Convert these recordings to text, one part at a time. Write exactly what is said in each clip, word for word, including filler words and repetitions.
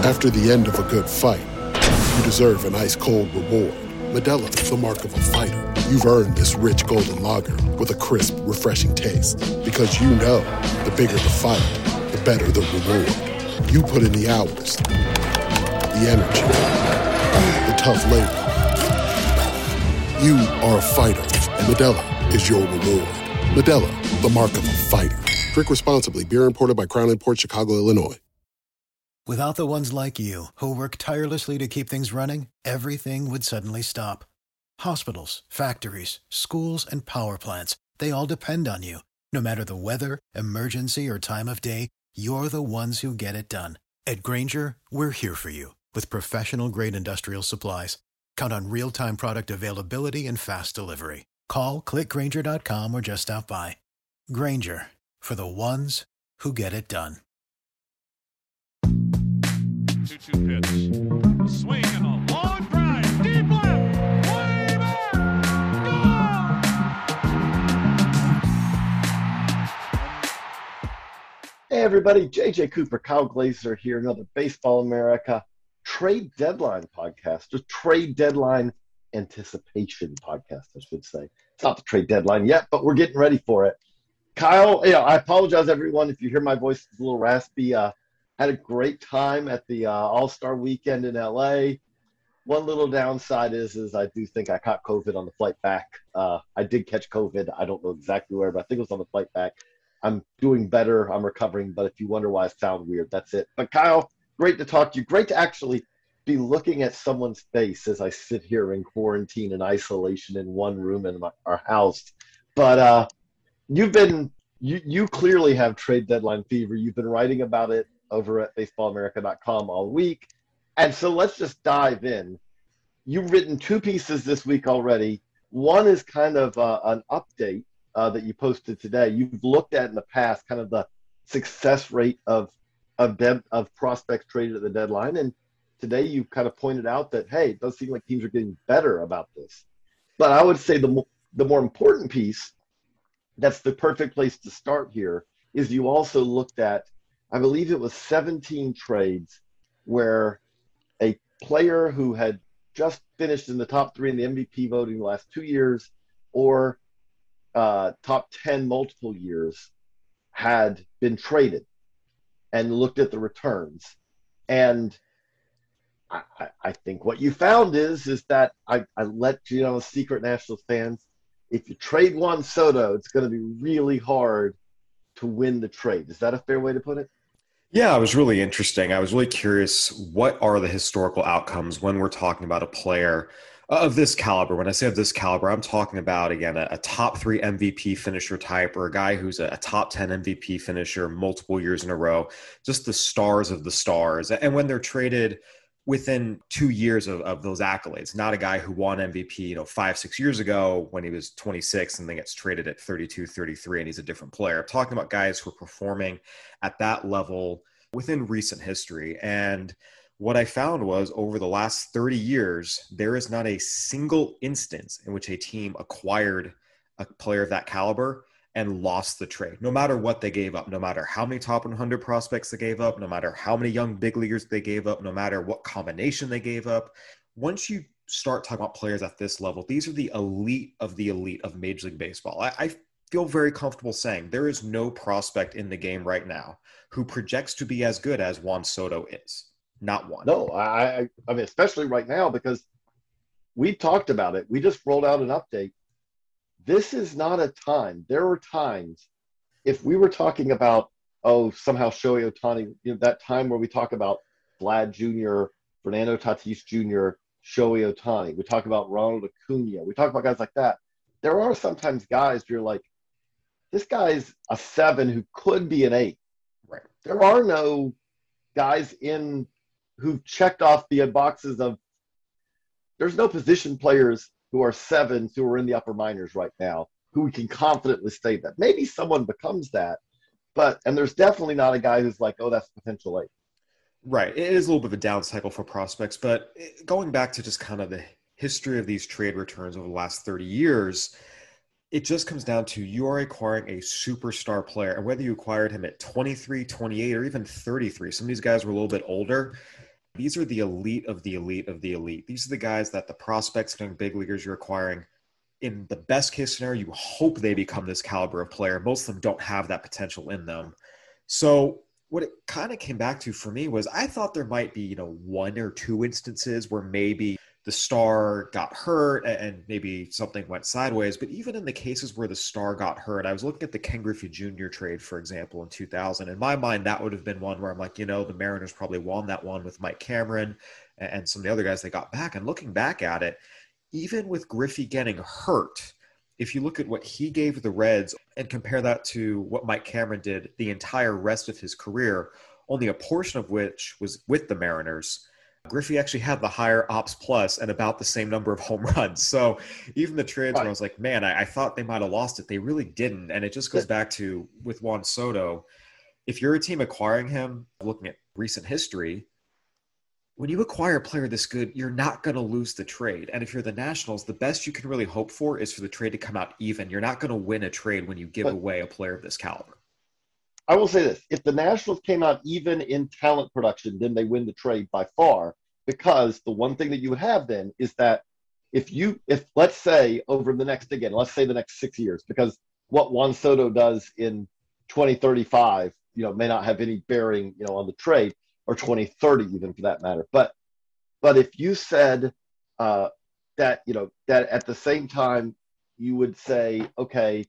After the end of a good fight, you deserve an ice-cold reward. Modelo is the mark of a fighter. You've earned this rich golden lager with a crisp, refreshing taste. Because you know, the bigger the fight, the better the reward. You put in the hours, the energy, the tough labor. You are a fighter, and Modelo is your reward. Modelo, the mark of a fighter. Drink responsibly. Beer imported by Crown Imports, Chicago, Illinois. Without the ones like you, who work tirelessly to keep things running, everything would suddenly stop. Hospitals, factories, schools, and power plants, they all depend on you. No matter the weather, emergency, or time of day, you're the ones who get it done. At Grainger, we're here for you with professional-grade industrial supplies. Count on real-time product availability and fast delivery. Call, click Grainger dot com, or just stop by. Grainger, for the ones who get it done. two two pitch. A swing and a long drive. Deep left. Way back. Hey, everybody. J J Cooper, Kyle Glaser here. Another Baseball America trade deadline podcast. Just trade deadline anticipation podcast, I should say. It's not the trade deadline yet, but we're getting ready for it. Kyle, yeah, I apologize, everyone, if you hear my voice is a little raspy. Uh, had a great time at the uh, All-Star Weekend in L A. One little downside is, is I do think I caught COVID on the flight back. Uh, I did catch COVID. I don't know exactly where, but I think it was on the flight back. I'm doing better. I'm recovering. But if you wonder why I sound weird, that's it. But Kyle, great to talk to you. Great to actually be looking at someone's face as I sit here in quarantine and isolation in one room in my, our house. But uh, you've been you you clearly have trade deadline fever. You've been writing about it over at baseball america dot com all week. And so let's just dive in. You've written two pieces this week already. One is kind of uh, an update uh, that you posted today. You've looked at in the past kind of the success rate of of, dev, of prospects traded at the deadline. And today you kind of pointed out that, hey, it does seem like teams are getting better about this. But I would say the, mo- the more important piece, that's the perfect place to start here, is you also looked at, I believe it was seventeen trades where a player who had just finished in the top three in the M V P voting the last two years or uh, top ten multiple years had been traded, and looked at the returns. And I, I think what you found is is that I, I let you know, secret Nationals fans, if you trade Juan Soto, it's going to be really hard to win the trade. Is that a fair way to put it? Yeah, it was really interesting. I was really curious, what are the historical outcomes when we're talking about a player of this caliber? When I say of this caliber, I'm talking about, again, a, a top three M V P finisher type, or a guy who's a, a top ten M V P finisher multiple years in a row, just the stars of the stars. And when they're traded within two years of, of those accolades, not a guy who won M V P, you know, five, six years ago when he was twenty-six and then gets traded at thirty-two, thirty-three and he's a different player. I'm talking about guys who are performing at that level within recent history. And what I found was, over the last thirty years, there is not a single instance in which a team acquired a player of that caliber and lost the trade, no matter what they gave up, no matter how many top one hundred prospects they gave up, no matter how many young big leaguers they gave up, no matter what combination they gave up. Once you start talking about players at this level, these are the elite of the elite of Major League Baseball. I, I feel very comfortable saying there is no prospect in the game right now who projects to be as good as Juan Soto is. Not one. No, I, I mean, especially right now, because we talked about it. We just rolled out an update. This is not a time. There were times, if we were talking about, oh, somehow Shohei Ohtani, you know, that time where we talk about Vlad Junior, Fernando Tatis Junior, Shohei Ohtani. We talk about Ronald Acuna. We talk about guys like that. There are sometimes guys you're like, this guy's a seven who could be an eight. Right. There are no guys in who've checked off the boxes of, there's no position players who are sevens who are in the upper minors right now who we can confidently say that. Maybe someone becomes that, but, and there's definitely not a guy who's like, oh, that's potential eight. Right. It is a little bit of a down cycle for prospects, but going back to just kind of the history of these trade returns over the last thirty years, it just comes down to, you are acquiring a superstar player, and whether you acquired him at twenty-three, twenty-eight, or even thirty-three, some of these guys were a little bit older. These are the elite of the elite of the elite. These are the guys that the prospects and big leaguers you're acquiring. In the best case scenario, you hope they become this caliber of player. Most of them don't have that potential in them. So what it kind of came back to for me was I thought there might be, you know, one or two instances where maybe the star got hurt and maybe something went sideways. But even in the cases where the star got hurt, I was looking at the Ken Griffey Junior trade, for example, in two thousand. In my mind, that would have been one where I'm like, you know, the Mariners probably won that one with Mike Cameron and some of the other guys they got back. And looking back at it, even with Griffey getting hurt, if you look at what he gave the Reds and compare that to what Mike Cameron did the entire rest of his career, only a portion of which was with the Mariners, Griffey actually had the higher ops plus and about the same number of home runs. So even the trades where I was like, man, I, I thought they might have lost it. They really didn't. And it just goes back to with Juan Soto. If you're a team acquiring him, looking at recent history, when you acquire a player this good, you're not going to lose the trade. And if you're the Nationals, the best you can really hope for is for the trade to come out even. You're not going to win a trade when you give but, away a player of this caliber. I will say this. If the Nationals came out even in talent production, then they win the trade by far, because the one thing that you would have then is that if you, if let's say over the next, again, let's say the next six years, because what Juan Soto does in twenty thirty-five, you know, may not have any bearing, you know, on the trade, or twenty thirty even for that matter. But but if you said uh, that, you know, that at the same time you would say, okay,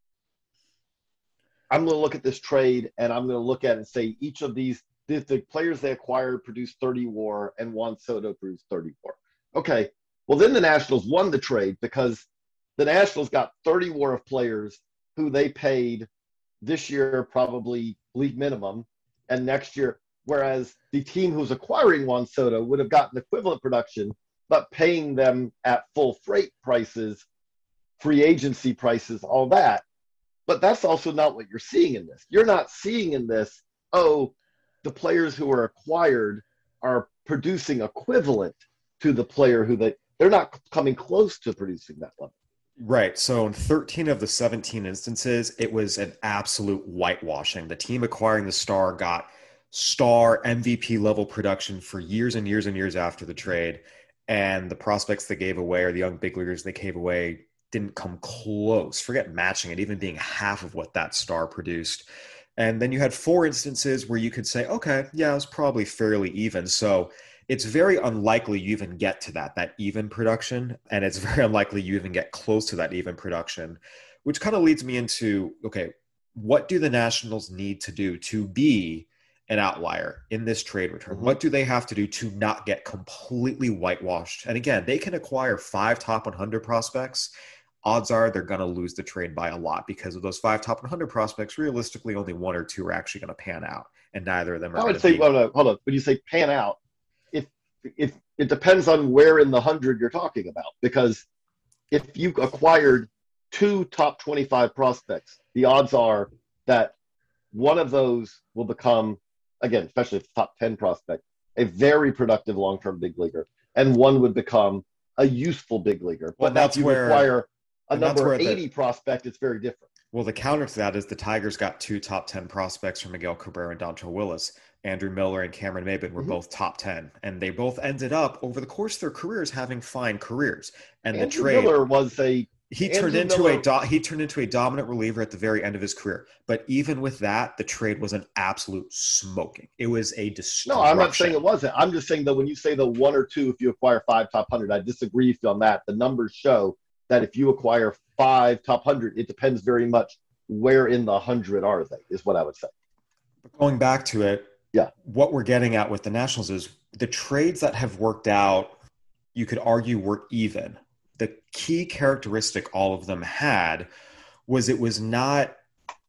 I'm going to look at this trade and I'm going to look at it and say each of these, the, the players they acquired produced thirty WAR and Juan Soto produced thirty WAR. Okay, well then the Nationals won the trade because the Nationals got thirty WAR of players who they paid this year probably league minimum and next year. Whereas the team who's acquiring Juan Soto would have gotten equivalent production, but paying them at full freight prices, free agency prices, all that. But that's also not what you're seeing in this. You're not seeing in this, oh, the players who are acquired are producing equivalent to the player who they, they're not coming close to producing that level. Right. So in thirteen of the seventeen instances, it was an absolute whitewashing. The team acquiring the star got star M V P level production for years and years and years after the trade. And the prospects they gave away or the young big leaguers they gave away didn't come close. Forget matching it, even being half of what that star produced. And then you had four instances where you could say, okay, yeah, it was probably fairly even. So it's very unlikely you even get to that, that even production. And it's very unlikely you even get close to that even production, which kind of leads me into, okay, what do the Nationals need to do to be an outlier in this trade return? Mm-hmm. What do they have to do to not get completely whitewashed? And again, they can acquire five top one hundred prospects. Odds are they're going to lose the trade by a lot because of those five top one hundred prospects. Realistically, only one or two are actually going to pan out, and neither of them are. I would going say, be... hold on, hold on. When you say pan out, if if it depends on where in the hundred you're talking about, because if you acquired two top twenty-five prospects, the odds are that one of those will become, again, especially if it's top ten prospect, a very productive long-term big leaguer, and one would become a useful big leaguer. Well, but now that's if you where, acquire a number eighty the, prospect, it's very different. Well, the counter to that is the Tigers got two top ten prospects from Miguel Cabrera and Dontrelle Willis. Andrew Miller and Cameron Maybin were mm-hmm. both top ten, and they both ended up over the course of their careers having fine careers. And Andrew the trade Miller was a He Andrew turned into Miller. a do, he turned into a dominant reliever at the very end of his career. But even with that, the trade was an absolute smoking. It was a destruction. No, I'm not saying it wasn't. I'm just saying that when you say the one or two, if you acquire five top one hundred, I disagree with you on that. The numbers show that if you acquire five top one hundred, it depends very much where in the one hundred are they, is what I would say. But going back to it, yeah, what we're getting at with the Nationals is the trades that have worked out, you could argue were even. The key characteristic all of them had was it was not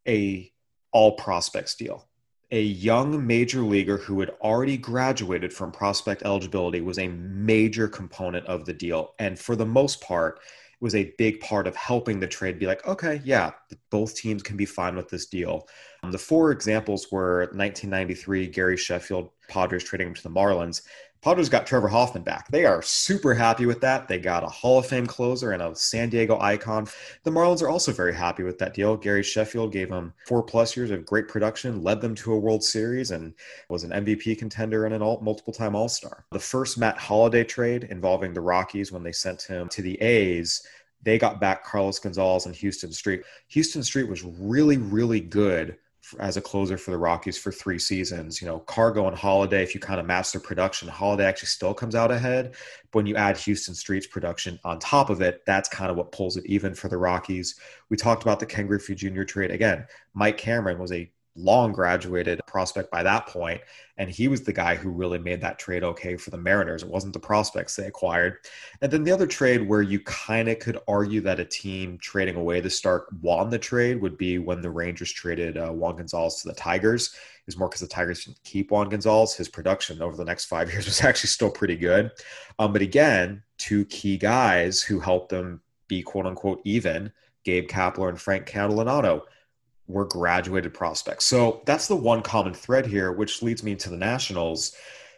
a all prospects deal. A young major leaguer who had already graduated from prospect eligibility was a major component of the deal. And for the most part, it was a big part of helping the trade be like, okay, yeah, both teams can be fine with this deal. Um, the four examples were nineteen ninety-three, Gary Sheffield, Padres trading him to the Marlins. Padres got Trevor Hoffman back. They are super happy with that. They got a Hall of Fame closer and a San Diego icon. The Marlins are also very happy with that deal. Gary Sheffield gave them four plus years of great production, led them to a World Series, and was an M V P contender and an all, multiple-time All-Star. The first Matt Holliday trade involving the Rockies when they sent him to the A's, they got back Carlos Gonzalez and Houston Street. Houston Street was really, really good as a closer for the Rockies for three seasons. You know, Cargo and Holiday, if you kind of match their production, Holiday actually still comes out ahead. But when you add Houston Street's production on top of it, that's kind of what pulls it even for the Rockies. We talked about the Ken Griffey Junior trade. Again, Mike Cameron was a long graduated prospect by that point, and he was the guy who really made that trade okay for the Mariners. It wasn't the prospects they acquired. And then the other trade where you kind of could argue that a team trading away the start won the trade would be when the Rangers traded uh, Juan Gonzalez to the Tigers. It was more because the Tigers didn't keep Juan Gonzalez. His production over the next five years was actually still pretty good. Um, but again, two key guys who helped them be quote unquote even, Gabe Kapler and Frank Catalanotto, were graduated prospects. So that's the one common thread here, which leads me to the Nationals.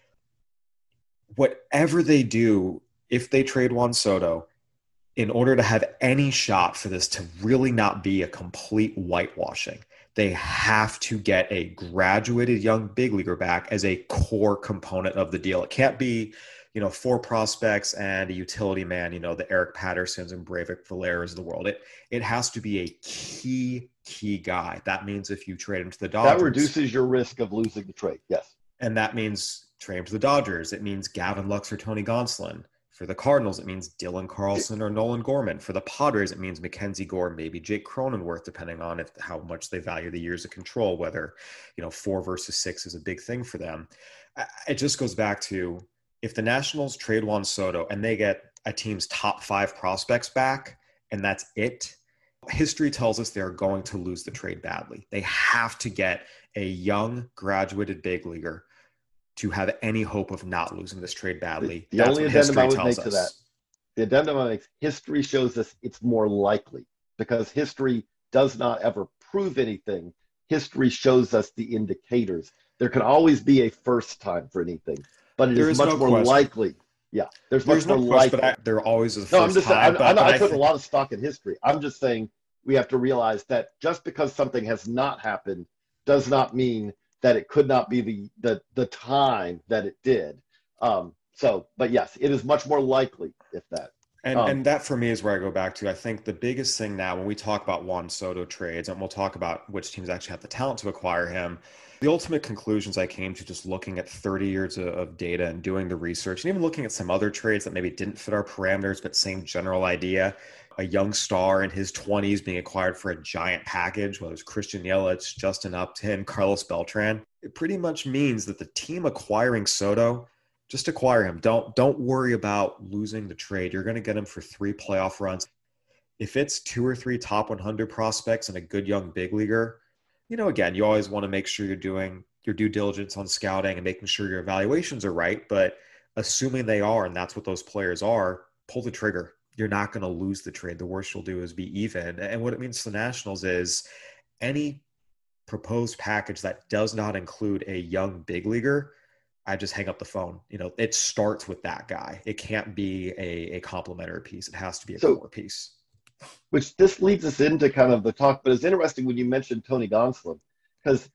Whatever they do, if they trade Juan Soto, in order to have any shot for this to really not be a complete whitewashing, they have to get a graduated young big leaguer back as a core component of the deal. It can't be, you know, four prospects and a utility man, you know, the Eric Pattersons and Breivik Valera's of the world. It it has to be a key, key guy. That means if you trade him to the Dodgers. That reduces your risk of losing the trade, yes. And that means trade him to the Dodgers. It means Gavin Lux or Tony Gonsolin. For the Cardinals, it means Dylan Carlson or Nolan Gorman. For the Padres, it means Mackenzie Gore, maybe Jake Cronenworth, depending on if how much they value the years of control, whether, you know, four versus six is a big thing for them. It just goes back to, if the Nationals trade Juan Soto and they get a team's top five prospects back, and that's it, history tells us they're going to lose the trade badly. They have to get a young graduated big leaguer to have any hope of not losing this trade badly. The, the only addendum I would make us. to that, the addendum I make, history shows us it's more likely, because history does not ever prove anything. History shows us the indicators. There can always be a first time for anything, but it is, is much no more question. likely. Yeah, there's, there's much no more likely. But I, there always is a first no, I'm just, time. I'm, but, I'm not but putting think... a lot of stock in history. I'm just saying we have to realize that just because something has not happened does not mean that it could not be the the, the time that it did. Um, so, but yes, it is much more likely if that. And um, and that for me is where I go back to. I think the biggest thing now when we talk about Juan Soto trades, and we'll talk about which teams actually have the talent to acquire him, the ultimate conclusions I came to just looking at thirty years of, of data and doing the research, and even looking at some other trades that maybe didn't fit our parameters, but same general idea. A young star in his twenties being acquired for a giant package, whether it's Christian Yelich, Justin Upton, Carlos Beltran. It pretty much means that the team acquiring Soto, just acquire him. Don't don't worry about losing the trade. You're going to get him for three playoff runs. If it's two or three top one hundred prospects and a good young big leaguer, you know, again, you always want to make sure you're doing your due diligence on scouting and making sure your evaluations are right. But assuming they are, and that's what those players are, pull the trigger. You're not going to lose the trade. The worst you'll do is be even. And what it means to the Nationals is any proposed package that does not include a young big leaguer, I just hang up the phone. You know, it starts with that guy. It can't be a, a complementary piece. It has to be a so, core piece. Which this leads us into kind of the talk, but it's interesting when you mentioned Tony Gonsolin, because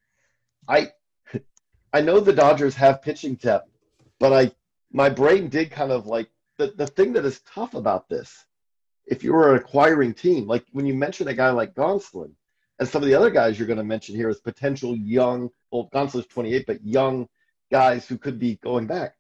I I know the Dodgers have pitching depth, but I my brain did kind of like the, the thing that is tough about this, if you're an acquiring team, like when you mention a guy like Gonsolin, and some of the other guys you're going to mention here as potential young, well, Gonsolin's twenty-eight, but young guys who could be going back.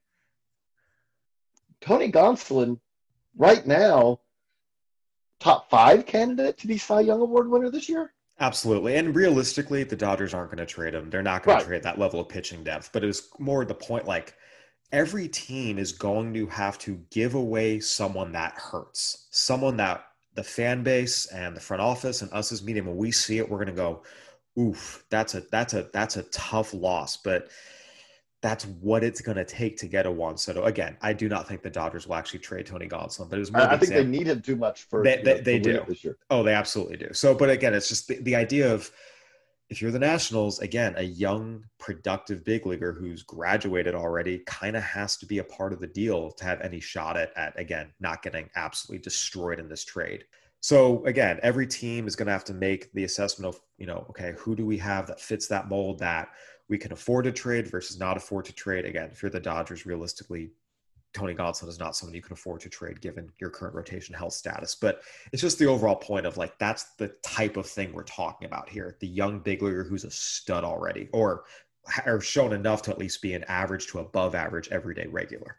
Tony Gonsolin, right now, top five candidate to be Cy Young Award winner this year? Absolutely. And realistically, the Dodgers aren't going to trade him. They're not going right. to trade that level of pitching depth. But it was more the point, like, every team is going to have to give away someone that hurts, someone that the fan base and the front office and us as media, when we see it, we're going to go, oof, that's a, that's a, that's a tough loss. But that's what it's going to take to get a Juan Soto. Again, I do not think the Dodgers will actually trade Tony Gonsolin, but it was more I, I think example. they need him too much for they, they, know, they do this year. Oh, they absolutely do. So, but again, it's just the, the idea of if you're the Nationals, again, a young, productive big leaguer who's graduated already kind of has to be a part of the deal to have any shot at, at, again, not getting absolutely destroyed in this trade. So again, every team is going to have to make the assessment of, you know, okay, who do we have that fits that mold that we can afford to trade versus not afford to trade? Again, if you're the Dodgers, realistically, Tony Gonsolin is not someone you can afford to trade given your current rotation health status. But it's just the overall point of like, that's the type of thing we're talking about here. The young big leaguer who's a stud already, or, or shown enough to at least be an average to above average everyday regular.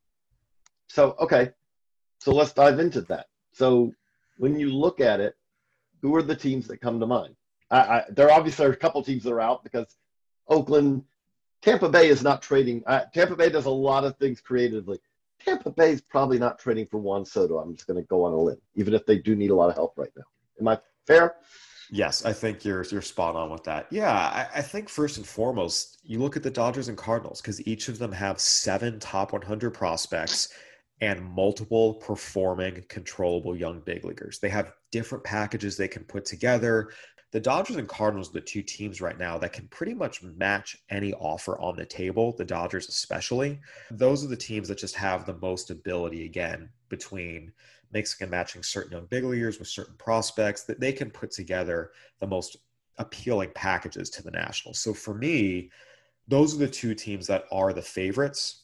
So, okay. So let's dive into that. So when you look at it, who are the teams that come to mind? I, I, there obviously are a couple teams that are out because Oakland, Tampa Bay is not trading. Uh, Tampa Bay does a lot of things creatively. Tampa Bay is probably not trading for Juan Soto. I'm just going to go on a limb, even if they do need a lot of help right now. Am I fair? Yes, I think you're you're spot on with that. Yeah, I, I think first and foremost, you look at the Dodgers and Cardinals because each of them have seven top one hundred prospects and multiple performing, controllable young big leaguers. They have different packages they can put together. The Dodgers and Cardinals are the two teams right now that can pretty much match any offer on the table, the Dodgers especially. Those are the teams that just have the most ability, again, between mixing and matching certain young big leaguers with certain prospects, that they can put together the most appealing packages to the Nationals. So for me, those are the two teams that are the favorites.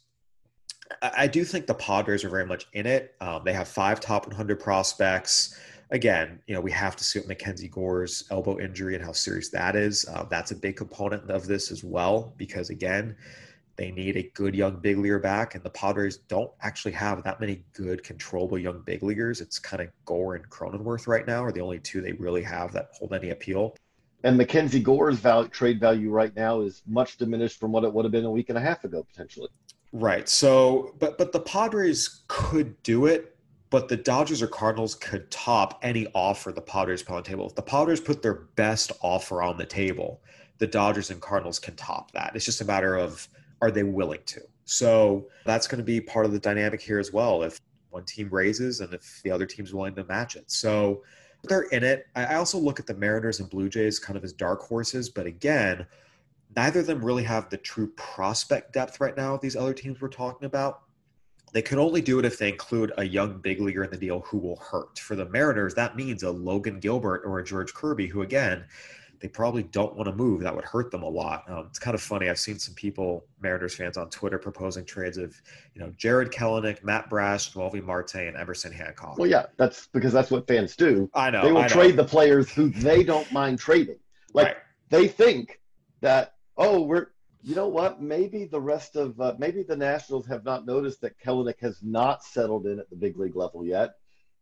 I do think the Padres are very much in it. Um, they have five top one hundred prospects. Again, you know, we have to see what Mackenzie Gore's elbow injury and how serious that is. Uh, that's a big component of this as well, because again, they need a good young big leaguer back, and the Padres don't actually have that many good, controllable young big leaguers. It's kind of Gore and Cronenworth right now are the only two they really have that hold any appeal. And Mackenzie Gore's value, trade value right now is much diminished from what it would have been a week and a half ago, potentially. Right. So, but but the Padres could do it. But the Dodgers or Cardinals could top any offer the Padres put on the table. If the Padres put their best offer on the table, the Dodgers and Cardinals can top that. It's just a matter of, are they willing to? So that's going to be part of the dynamic here as well. If one team raises and if the other team's willing to match it. So they're in it. I also look at the Mariners and Blue Jays kind of as dark horses. But again, neither of them really have the true prospect depth right now, these other teams we're talking about. They can only do it if they include a young big leaguer in the deal who will hurt. For the Mariners, that means a Logan Gilbert or a George Kirby, who, again, they probably don't want to move. That would hurt them a lot. Um, it's kind of funny. I've seen some people, Mariners fans on Twitter, proposing trades of, you know, Jared Kelenic, Matt Brash, Noelvi Marte, and Emerson Hancock. Well, yeah, that's because that's what fans do. I know. They will I know. trade the players who they don't mind trading. Like, right. They think that, oh, we're, you know what? Maybe the rest of uh, maybe the Nationals have not noticed that Kelenic has not settled in at the big league level yet.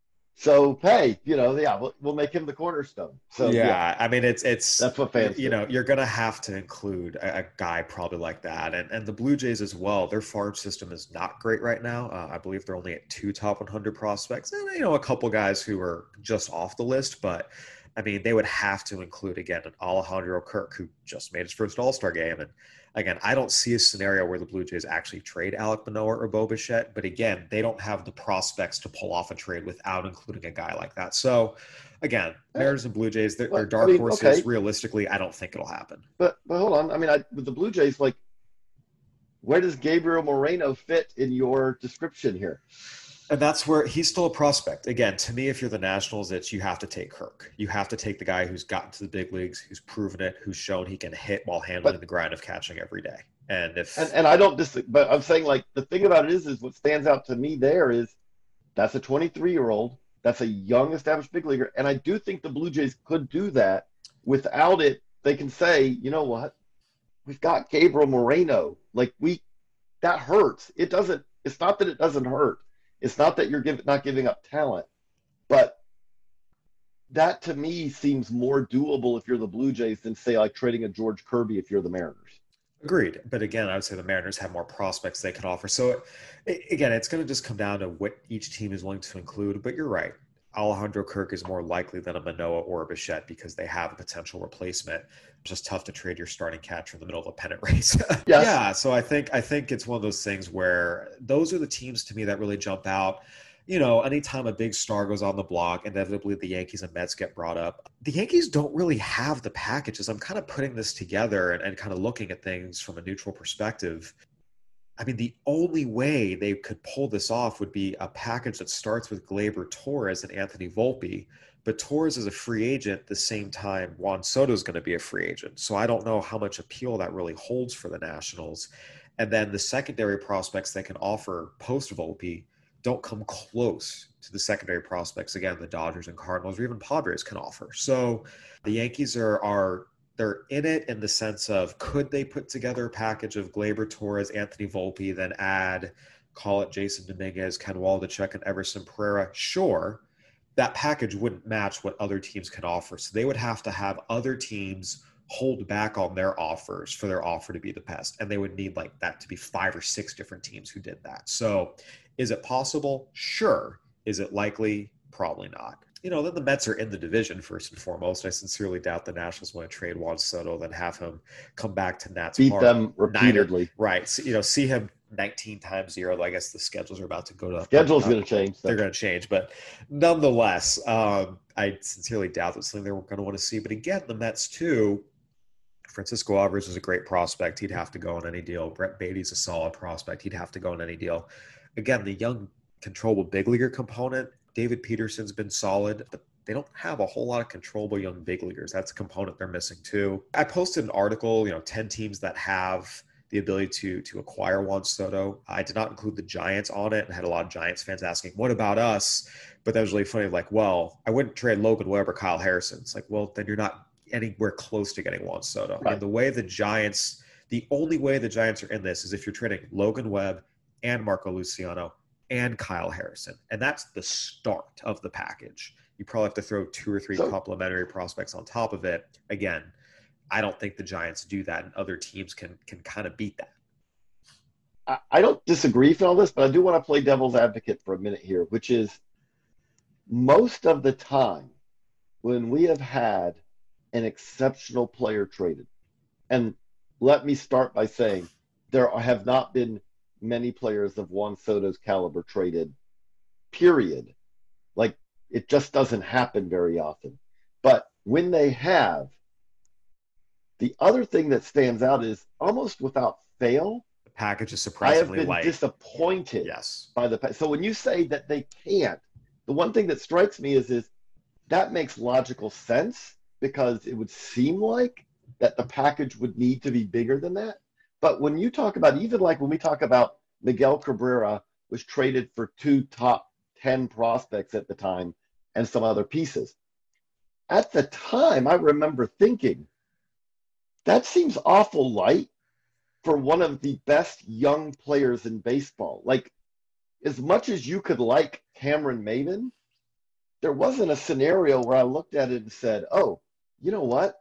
So, hey, you know, yeah, we'll, we'll make him the cornerstone. So yeah, yeah, I mean, it's it's that's what fans you do. know, you're gonna have to include a, a guy probably like that, and and the Blue Jays as well. Their farm system is not great right now. Uh, I believe they're only at two top one hundred prospects, and you know, a couple guys who are just off the list, but. I mean, they would have to include, again, an Alejandro Kirk, who just made his first All-Star game. And, again, I don't see a scenario where the Blue Jays actually trade Alek Manoah or Bo Bichette. But, again, they don't have the prospects to pull off a trade without including a guy like that. So, again, Mariners and Blue Jays, they're, they're dark I mean, horses. Okay. Realistically, I don't think it'll happen. But, but hold on. I mean, I, with the Blue Jays, like, where does Gabriel Moreno fit in your description here? And that's where he's still a prospect. Again, to me, if you're the Nationals, it's you have to take Kirk. You have to take the guy who's gotten to the big leagues, who's proven it, who's shown he can hit while handling but, the grind of catching every day. And if and, and I don't disagree, but I'm saying, like, the thing about it is, is what stands out to me there is that's a twenty-three-year-old. That's a young, established big leaguer. And I do think the Blue Jays could do that. Without it, they can say, you know what? We've got Gabriel Moreno. Like, we – that hurts. It doesn't – it's not that it doesn't hurt. It's not that you're give, not giving up talent, but that to me seems more doable if you're the Blue Jays than, say, like trading a George Kirby if you're the Mariners. Agreed. But again, I would say the Mariners have more prospects they can offer. So, it, again, it's going to just come down to what each team is willing to include. But you're right. Alejandro Kirk is more likely than a Manoah or a Bichette because they have a potential replacement. It's just tough to trade your starting catcher in the middle of a pennant race. Yes. Yeah. So I think I think it's one of those things where those are the teams to me that really jump out. you know, anytime a big star goes on the block, inevitably the Yankees and Mets get brought up. The Yankees don't really have the packages. I'm kind of putting this together and, and kind of looking at things from a neutral perspective. I mean, the only way they could pull this off would be a package that starts with Gleyber Torres and Anthony Volpe. But Torres is a free agent at the same time Juan Soto is going to be a free agent. So I don't know how much appeal that really holds for the Nationals. And then the secondary prospects they can offer post-Volpe don't come close to the secondary prospects, again, the Dodgers and Cardinals or even Padres can offer. So the Yankees are are they're in it in the sense of, could they put together a package of Gleyber Torres, Anthony Volpe, then add, call it Jason Dominguez, Ken Waldichuk, and Everson Pereira? Sure. That package wouldn't match what other teams can offer. So they would have to have other teams hold back on their offers for their offer to be the best. And they would need like that to be five or six different teams who did that. So is it possible? Sure. Is it likely? Probably not. You know, then the Mets are in the division first and foremost. I sincerely doubt the Nationals want to trade Juan Soto, then have him come back to Nats Beat Park. them repeatedly. Niner, right. So, you know, see him nineteen times zero. I guess the schedules are about to go to. Schedule's uh, going to change. They're going to change. But nonetheless, um, I sincerely doubt that's something they're going to want to see. But again, the Mets too, Francisco Alvarez is a great prospect. He'd have to go on any deal. Brett Beatty's a solid prospect. He'd have to go on any deal. Again, the young, controllable big leaguer component, David Peterson's been solid, but they don't have a whole lot of controllable young big leaguers. That's a component they're missing too. I posted an article, you know, ten teams that have the ability to to acquire Juan Soto. I did not include the Giants on it and had a lot of Giants fans asking, what about us? But that was really funny. Like, well, I wouldn't trade Logan Webb or Kyle Harrison. It's like, well, then you're not anywhere close to getting Juan Soto. Right. And the way the Giants, the only way the Giants are in this is if you're trading Logan Webb and Marco Luciano and Kyle Harrison. And that's the start of the package. You probably have to throw two or three so, complementary prospects on top of it. Again, I don't think the Giants do that, and other teams can can kind of beat that. I, I don't disagree with all this, but I do want to play devil's advocate for a minute here, which is most of the time when we have had an exceptional player traded, and let me start by saying there have not been many players of Juan Soto's caliber traded, period. Like, it just doesn't happen very often. But when they have, the other thing that stands out is almost without fail, the package is I have surprisingly been light. disappointed Yes. by the pa- so when you say that they can't, the one thing that strikes me is is that makes logical sense, because it would seem like that the package would need to be bigger than that. But when you talk about, even like when we talk about Miguel Cabrera was traded for two top ten prospects at the time and some other pieces. At the time, I remember thinking, that seems awful light for one of the best young players in baseball. Like, as much as you could like Cameron Maybin, there wasn't a scenario where I looked at it and said, oh, you know what?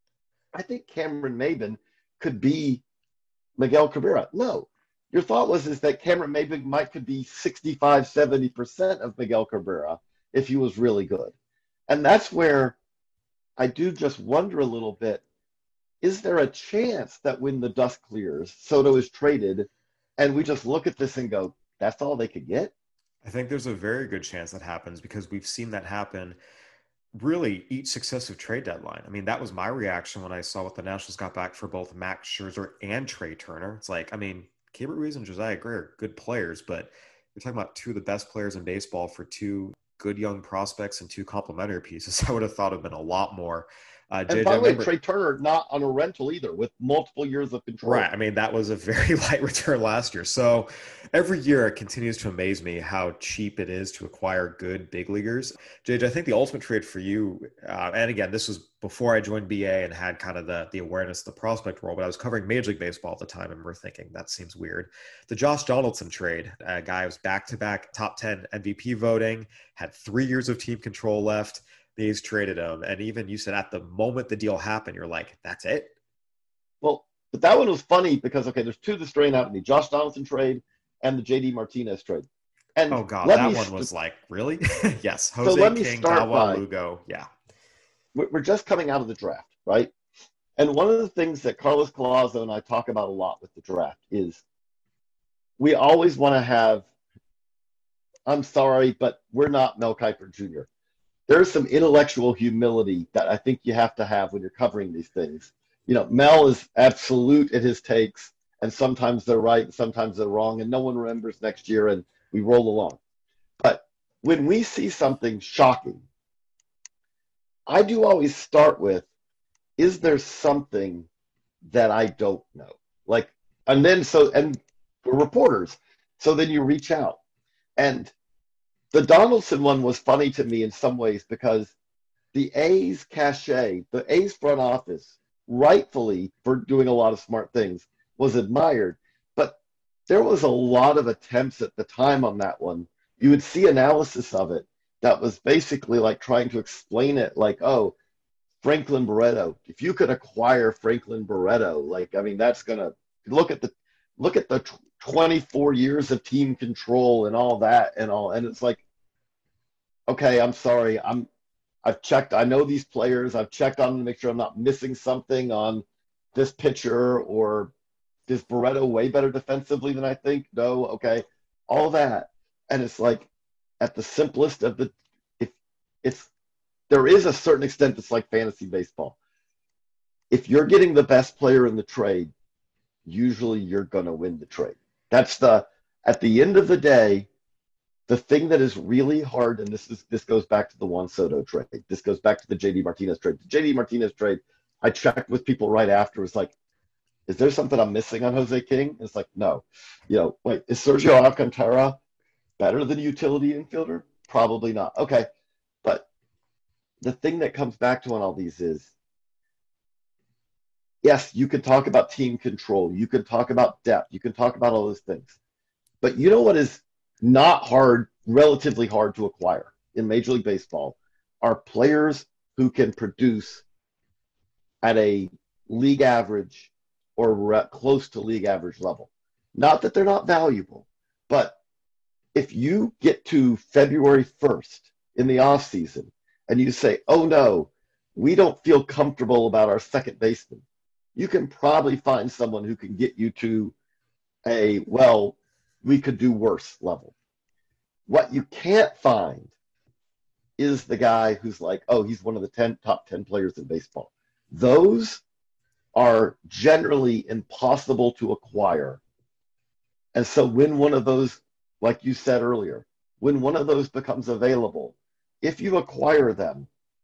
I think Cameron Maybin could be Miguel Cabrera. No. Your thought was is that Cameron Maybin might could be sixty-five, seventy percent of Miguel Cabrera if he was really good. And that's where I do just wonder a little bit, is there a chance that when the dust clears, Soto is traded, and we just look at this and go, that's all they could get? I think there's a very good chance that happens, because we've seen that happen really each successive trade deadline. I mean, that was my reaction when I saw what the Nationals got back for both Max Scherzer and Trey Turner. It's like, I mean, Keibert Ruiz and Josiah Gray are good players, but you're talking about two of the best players in baseball for two good young prospects and two complementary pieces. I would have thought it would have been a lot more. Uh, And J J, by the way, remember- Trey Turner not on a rental either, with multiple years of control. Right. I mean, that was a very light return last year. So every year it continues to amaze me how cheap it is to acquire good big leaguers. J J, I think the ultimate trade for you, uh, and again, this was before I joined B A and had kind of the, the awareness of the prospect role, but I was covering Major League Baseball at the time and we're thinking that seems weird. The Josh Donaldson trade, a guy who was back-to-back top ten M V P voting, had three years of team control left. He's traded him. And even you said at the moment the deal happened, you're like, that's it? Well, but that one was funny because, okay, there's two that strain out to me, Josh Donaldson trade and the J D Martinez trade. And oh, God, let that me one st- was like, really? Yes. So Jose let me King, start Gawa, by- Lugo. Yeah. we're we're just coming out of the draft, right? And one of the things that Carlos Collazo and I talk about a lot with the draft is we always want to have I'm sorry, but we're not Mel Kiper Junior There's some intellectual humility that I think you have to have when you're covering these things. You know, Mel is absolute in his takes, and sometimes they're right and sometimes they're wrong, and no one remembers next year, and we roll along. But when we see something shocking, I do always start with, is there something that I don't know? Like, and then so, and we're reporters, so then you reach out. And the Donaldson one was funny to me in some ways because the A's cachet, the A's front office, rightfully for doing a lot of smart things, was admired. But there was a lot of attempts at the time on that one. You would see analysis of it that was basically like trying to explain it like, oh, Franklin Barreto, if you could acquire Franklin Barreto, like, I mean, that's going to look at the, look at the twenty-four years of team control and all that and all. And it's like, okay, I'm sorry. I'm, I've checked. I know these players. I've checked on them to make sure I'm not missing something on this pitcher, or is Barreto way better defensively than I think? No. Okay. All that. And it's like, at the simplest of the, if it's, there is a certain extent that's like fantasy baseball. If you're getting the best player in the trade, usually you're going to win the trade. That's the, at the end of the day, the thing that is really hard, and this is this goes back to the Juan Soto trade. This goes back to the J D Martinez trade. The J D Martinez trade, I checked with people right after. It's like, is there something I'm missing on Jose King? It's like, no. You know, wait, is Sergio Alcantara better than a utility infielder? Probably not. Okay. But the thing that comes back to on all these is, yes, you can talk about team control. You can talk about depth. You can talk about all those things. But you know what is not hard, relatively hard to acquire in Major League Baseball are players who can produce at a league average or close to league average level. Not that they're not valuable, but if you get to February first in the offseason and you say, oh no, we don't feel comfortable about our second baseman, you can probably find someone who can get you to a, well, we could do worse level. What you can't find is the guy who's like, oh, he's one of the ten top ten players in baseball. Those are generally impossible to acquire. And so when one of those, like you said earlier, when one of those becomes available, if you acquire them,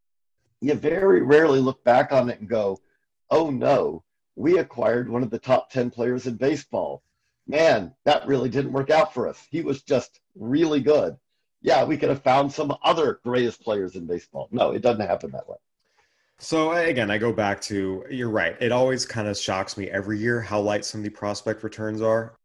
you very rarely look back on it and go, oh no, we acquired one of the top ten players in baseball. Man, that really didn't work out for us. He was just really good. Yeah, we could have found some other greatest players in baseball. No, it doesn't happen that way. So again, I go back to, you're right. It always kind of shocks me every year how light some of the prospect returns are.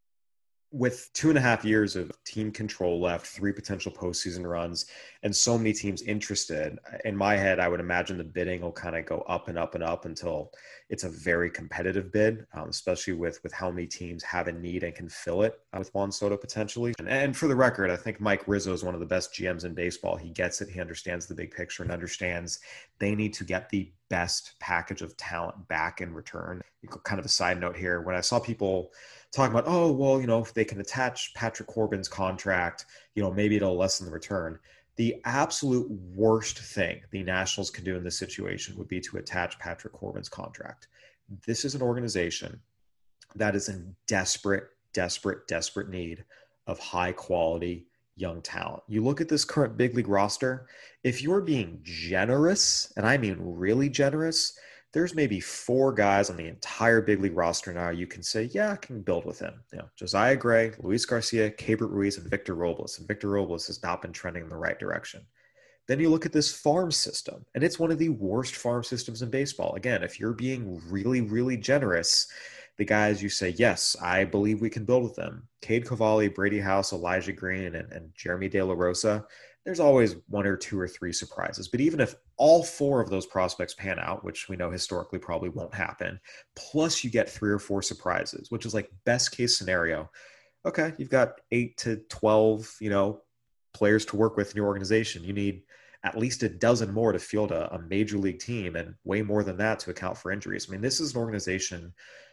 With two and a half years of team control left, three potential postseason runs, and so many teams interested, in my head, I would imagine the bidding will kind of go up and up and up until it's a very competitive bid, um, especially with, with how many teams have a need and can fill it uh, with Juan Soto potentially. And, and for the record, I think Mike Rizzo is one of the best G Ms in baseball. He gets it. He understands the big picture and understands they need to get the best package of talent back in return. Kind of a side note here, when I saw people talking about, oh, well, you know, if they can attach Patrick Corbin's contract, you know, maybe it'll lessen the return. The absolute worst thing the Nationals can do in this situation would be to attach Patrick Corbin's contract. This is an organization that is in desperate, desperate, desperate need of high quality young talent. You look at this current big league roster, if you're being generous, and I mean really generous, there's maybe four guys on the entire big league roster now you can say, yeah, I can build with him. You know, Josiah Gray, Luis Garcia, Keibert Ruiz, and Victor Robles. And Victor Robles has not been trending in the right direction. Then you look at this farm system, and it's one of the worst farm systems in baseball. Again, if you're being really, really generous, the guys you say, yes, I believe we can build with them. Cade Cavalli, Brady House, Elijah Green, and, and Jeremy De La Rosa. There's always one or two or three surprises. But even if all four of those prospects pan out, which we know historically probably won't happen, plus you get three or four surprises, which is like best case scenario. Okay, you've got eight to twelve, you know, players to work with in your organization. You need at least a dozen more to field a, a major league team, and way more than that to account for injuries. I mean, this is an organization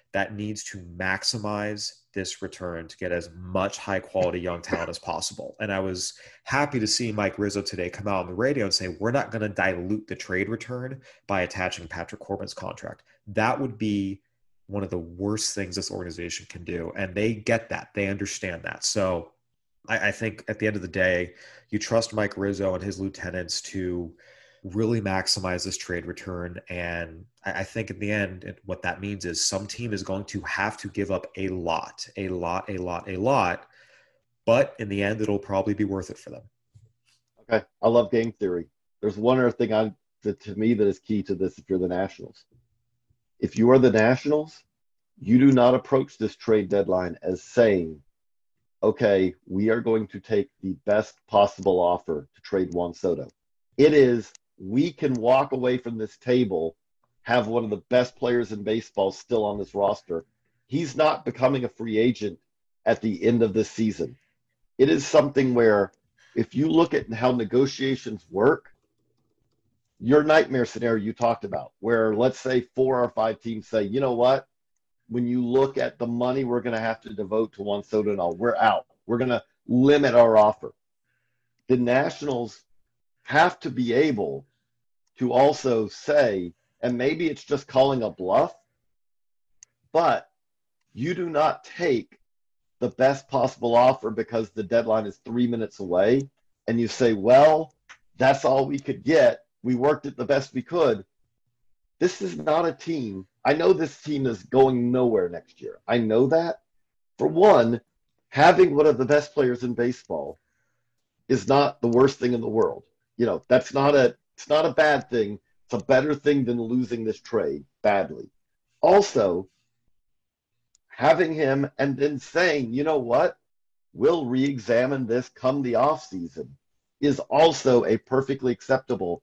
that needs to maximize this return to get as much high quality young talent as possible. And I was happy to see Mike Rizzo today come out on the radio and say, we're not going to dilute the trade return by attaching Patrick Corbin's contract. That would be one of the worst things this organization can do. And they get that. They understand that. So I, I think at the end of the day, you trust Mike Rizzo and his lieutenants to really maximize this trade return. And I, I think in the end, it, what that means is some team is going to have to give up a lot, a lot, a lot, a lot. But in the end, it'll probably be worth it for them. Okay. I love game theory. There's one other thing I, that to me that is key to this if you're the Nationals. If you are the Nationals, you do not approach this trade deadline as saying, okay, we are going to take the best possible offer to trade Juan Soto. It is, we can walk away from this table, have one of the best players in baseball still on this roster. He's not becoming a free agent at the end of this season. It is something where if you look at how negotiations work, your nightmare scenario you talked about, where let's say four or five teams say, you know what, when you look at the money we're going to have to devote to Juan Soto and all, we're out. We're going to limit our offer. The Nationals have to be able to also say, and maybe it's just calling a bluff, but you do not take the best possible offer because the deadline is three minutes away, and you say, well, that's all we could get. We worked it the best we could. This is not a team. I know this team is going nowhere next year. I know that. For one, having one of the best players in baseball is not the worst thing in the world. You know, that's not a, it's not a bad thing. It's a better thing than losing this trade badly. Also, having him and then saying, you know what, we'll re-examine this come the offseason is also a perfectly acceptable.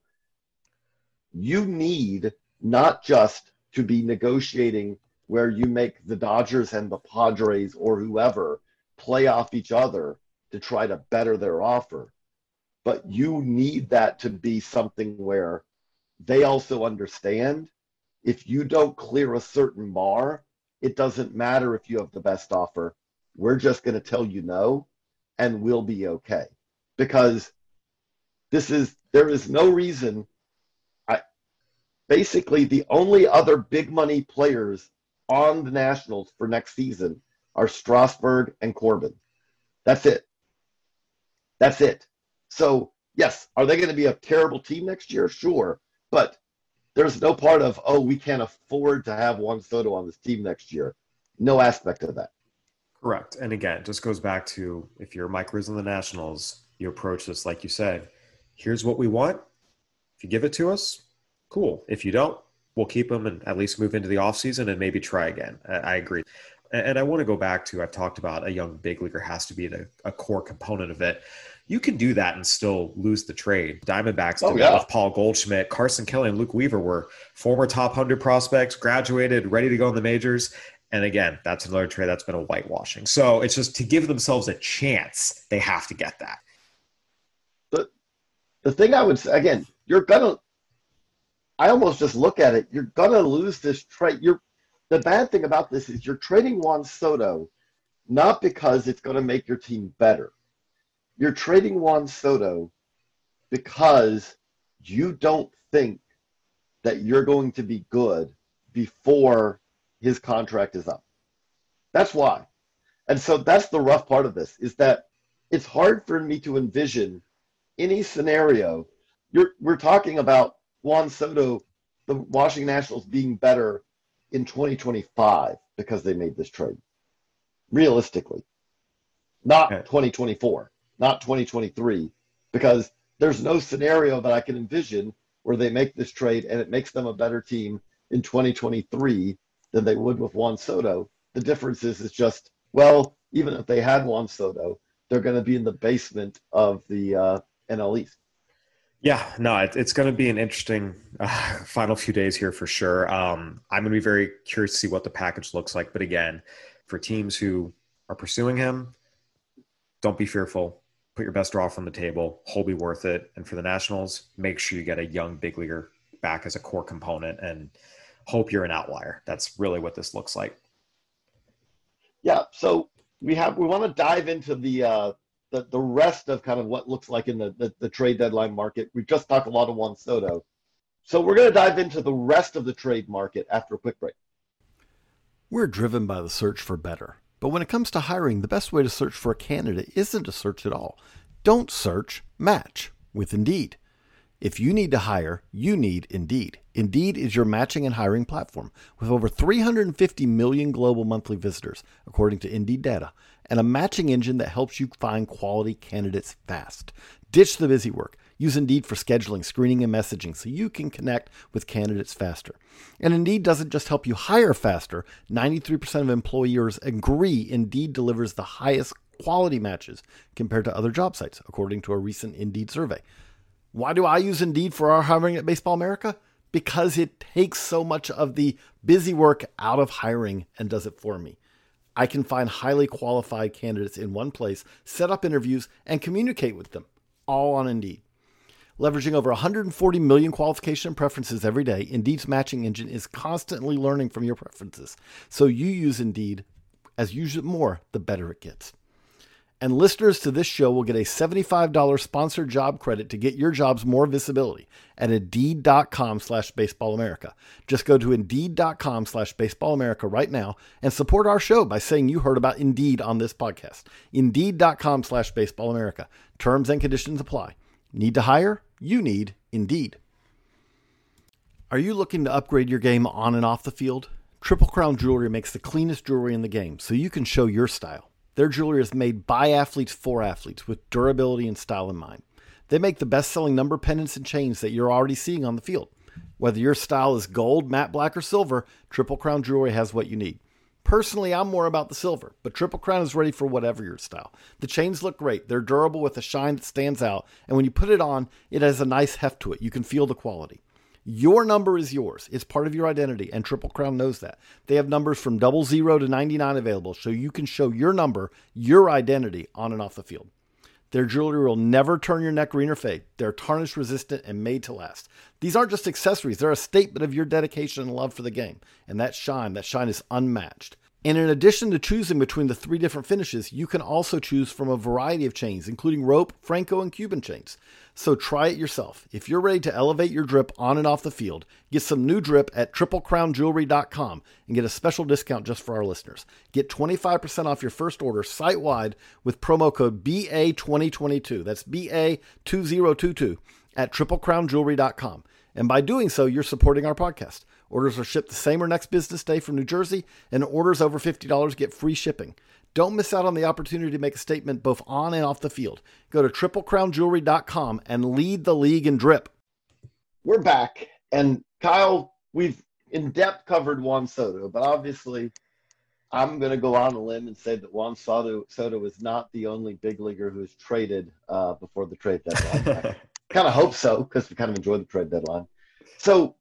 You need not just to be negotiating where you make the Dodgers and the Padres or whoever play off each other to try to better their offer, but you need that to be something where they also understand if you don't clear a certain bar, it doesn't matter if you have the best offer. We're just going to tell you no, and we'll be okay. Because this is, there is no reason. I basically the only other big money players on the Nationals for next season are Strasburg and Corbin. That's it. That's it. So yes, are they going to be a terrible team next year? Sure. But there's no part of, oh, we can't afford to have Juan Soto on this team next year. No aspect of that. Correct. And again, it just goes back to if you're Mike Rizzo and the Nationals, you approach this like you said, here's what we want. If you give it to us, cool. If you don't, we'll keep them and at least move into the offseason and maybe try again. I, I agree. And I want to go back to, I've talked about a young big leaguer has to be a, a core component of it. You can do that and still lose the trade. Diamondbacks did oh, that yeah. with Paul Goldschmidt. Carson Kelly and Luke Weaver were former top one hundred prospects, graduated, ready to go in the majors. And again, that's another trade that's been a whitewashing. So it's just to give themselves a chance, they have to get that. The, the thing I would say, again, you're going to – I almost just look at it. You're going to lose this trade. You're The bad thing about this is you're trading Juan Soto not because it's going to make your team better. You're trading Juan Soto because you don't think that you're going to be good before his contract is up. That's why. And so that's the rough part of this, is that it's hard for me to envision any scenario. You're, we're talking about Juan Soto, the Washington Nationals being better in twenty twenty-five because they made this trade. Realistically. Not okay. twenty twenty-four. Not twenty twenty-three, because there's no scenario that I can envision where they make this trade and it makes them a better team in twenty twenty-three than they would with Juan Soto. The difference is, is just, well, even if they had Juan Soto, they're going to be in the basement of the uh, N L East. Yeah, no, it, it's going to be an interesting uh, final few days here for sure. Um, I'm going to be very curious to see what the package looks like. But again, for teams who are pursuing him, don't be fearful. Put your best offer on the table. Whole be worth it. And for the Nationals, make sure you get a young big leaguer back as a core component and hope you're an outlier. That's really what this looks like. Yeah, so we have we want to dive into the uh, the the rest of kind of what looks like in the, the the trade deadline market. We just talked a lot of Juan Soto, so we're going to dive into the rest of the trade market after a quick break. We're driven by the search for better, but when it comes to hiring, the best way to search for a candidate isn't to search at all. Don't search, match with Indeed. If you need to hire, you need Indeed. Indeed is your matching and hiring platform with over three hundred fifty million global monthly visitors, according to Indeed data, and a matching engine that helps you find quality candidates fast. Ditch the busy work. Use Indeed for scheduling, screening, and messaging so you can connect with candidates faster. And Indeed doesn't just help you hire faster. ninety-three percent of employers agree Indeed delivers the highest quality matches compared to other job sites, according to a recent Indeed survey. Why do I use Indeed for our hiring at Baseball America? Because it takes so much of the busy work out of hiring and does it for me. I can find highly qualified candidates in one place, set up interviews, and communicate with them, all on Indeed. Leveraging over one hundred forty million qualification and preferences every day, Indeed's matching engine is constantly learning from your preferences. So you use Indeed. As you use it more, the better it gets. And listeners to this show will get a seventy-five dollars sponsored job credit to get your jobs more visibility at Indeed.com slash Baseball America. Just go to Indeed.com slash Baseball America right now and support our show by saying you heard about Indeed on this podcast. Indeed.com slash Baseball America. Terms and conditions apply. Need to hire? You need Indeed. Are you looking to upgrade your game on and off the field? Triple Crown Jewelry makes the cleanest jewelry in the game so you can show your style. Their jewelry is made by athletes for athletes with durability and style in mind. They make the best-selling number pendants and chains that you're already seeing on the field. Whether your style is gold, matte black, or silver, Triple Crown Jewelry has what you need. Personally, I'm more about the silver, but Triple Crown is ready for whatever your style. The chains look great. They're durable with a shine that stands out, and when you put it on, it has a nice heft to it. You can feel the quality. Your number is yours. It's part of your identity, and Triple Crown knows that. They have numbers from double zero to ninety-nine available, so you can show your number, your identity, on and off the field. Their jewelry will never turn your neck green or fade. They're tarnish resistant and made to last. These aren't just accessories. They're a statement of your dedication and love for the game. And that shine, that shine is unmatched. And in addition to choosing between the three different finishes, you can also choose from a variety of chains, including rope, Franco, and Cuban chains. So try it yourself. If you're ready to elevate your drip on and off the field, get some new drip at triple crown jewelry dot com and get a special discount just for our listeners. Get twenty-five percent off your first order site-wide with promo code B A twenty twenty-two. That's B A two thousand twenty-two at triple crown jewelry dot com. And by doing so, you're supporting our podcast. Orders are shipped the same or next business day from New Jersey, and orders over fifty dollars get free shipping. Don't miss out on the opportunity to make a statement both on and off the field. Go to triple crown jewelry dot com and lead the league in drip. We're back, and Kyle, we've in-depth covered Juan Soto, but obviously I'm going to go on a limb and say that Juan Soto, Soto is not the only big leaguer who was traded uh, before the trade deadline. I kind of hope so, because we kind of enjoy the trade deadline. So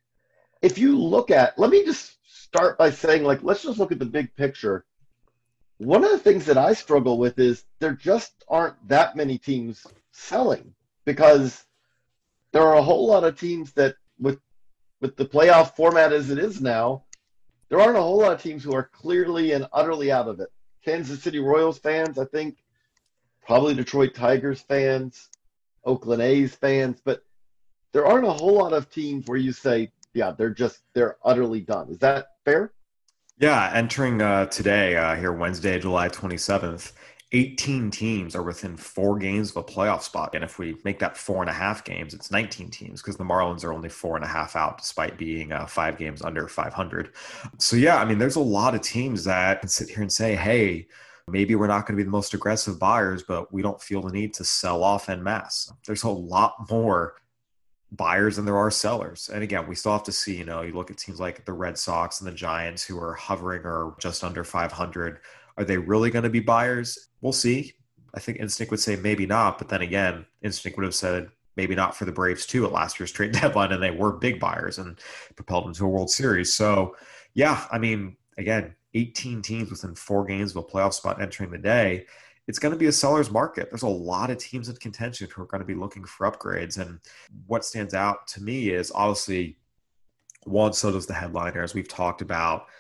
if you look at, let me just start by saying, like, let's just look at the big picture. One of the things that I struggle with is there just aren't that many teams selling, because there are a whole lot of teams that, with with the playoff format as it is now, there aren't a whole lot of teams who are clearly and utterly out of it. Kansas City Royals fans, I think, probably Detroit Tigers fans, Oakland A's fans, but there aren't a whole lot of teams where you say, yeah, they're just, they're utterly done. Is that fair? Yeah, entering uh, today, uh, here Wednesday, July twenty-seventh, eighteen teams are within four games of a playoff spot. And if we make that four and a half games, it's nineteen teams, because the Marlins are only four and a half out despite being uh, five games under five hundred. So, yeah, I mean, there's a lot of teams that can sit here and say, hey, maybe we're not going to be the most aggressive buyers, but we don't feel the need to sell off en masse. There's a lot more buyers than there are sellers. And again, we still have to see, you know, you look at teams like the Red Sox and the Giants who are hovering or just under five hundred. Are they really going to be buyers? We'll see. I think Instinct would say maybe not, but then again, Instinct would have said maybe not for the Braves too at last year's trade deadline, and they were big buyers and propelled them to a World Series. So yeah, I mean, again, eighteen teams within four games of a playoff spot entering the day. It's going to be a seller's market. There's a lot of teams in contention who are going to be looking for upgrades. And what stands out to me is obviously Juan Soto's the headliner, as we've talked about.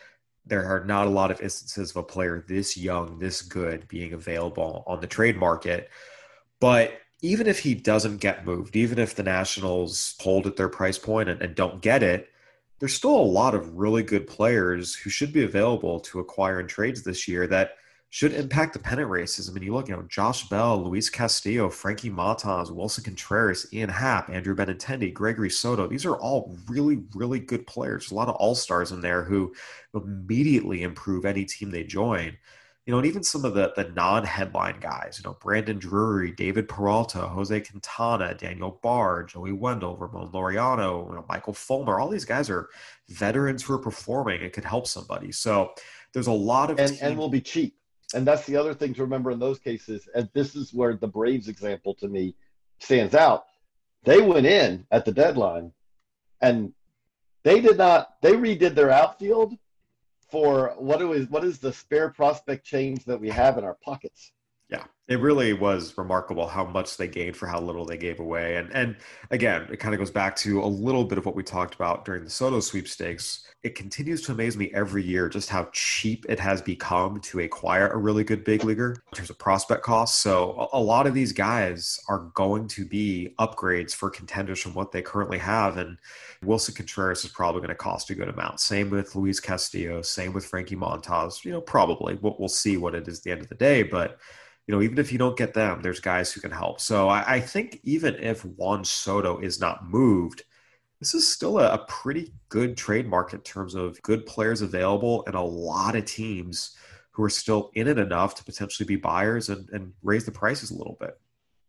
there are not a lot of instances of a player this young, this good being available on the trade market. But even if he doesn't get moved, even if the Nationals hold at their price point and, and don't get it, there's still a lot of really good players who should be available to acquire in trades this year that should impact the pennant races. I mean, you look, you know, Josh Bell, Luis Castillo, Frankie Montas, Wilson Contreras, Ian Happ, Andrew Benintendi, Gregory Soto. These are all really, really good players. There's a lot of all-stars in there who immediately improve any team they join. You know, and even some of the, the non-headline guys, you know, Brandon Drury, David Peralta, Jose Quintana, Daniel Barr, Joey Wendell, Ramon Laureano, you know, Michael Fulmer. All these guys are veterans who are performing and could help somebody. So there's a lot of and, team- and will be cheap. And that's the other thing to remember in those cases. And this is where the Braves example to me stands out. They went in at the deadline and they did not, they redid their outfield for what is, what is the spare prospect change that we have in our pockets. Yeah, it really was remarkable how much they gained for how little they gave away. And and again, it kind of goes back to a little bit of what we talked about during the Soto sweepstakes. It continues to amaze me every year just how cheap it has become to acquire a really good big leaguer in terms of prospect costs. So a, a lot of these guys are going to be upgrades for contenders from what they currently have. And Wilson Contreras is probably going to cost a good amount. Same with Luis Castillo, same with Frankie Montas, you know, probably. We'll, we'll see what it is at the end of the day. But you know, even if you don't get them, there's guys who can help. So I, I think even if Juan Soto is not moved, this is still a, a pretty good trade market in terms of good players available and a lot of teams who are still in it enough to potentially be buyers and, and raise the prices a little bit.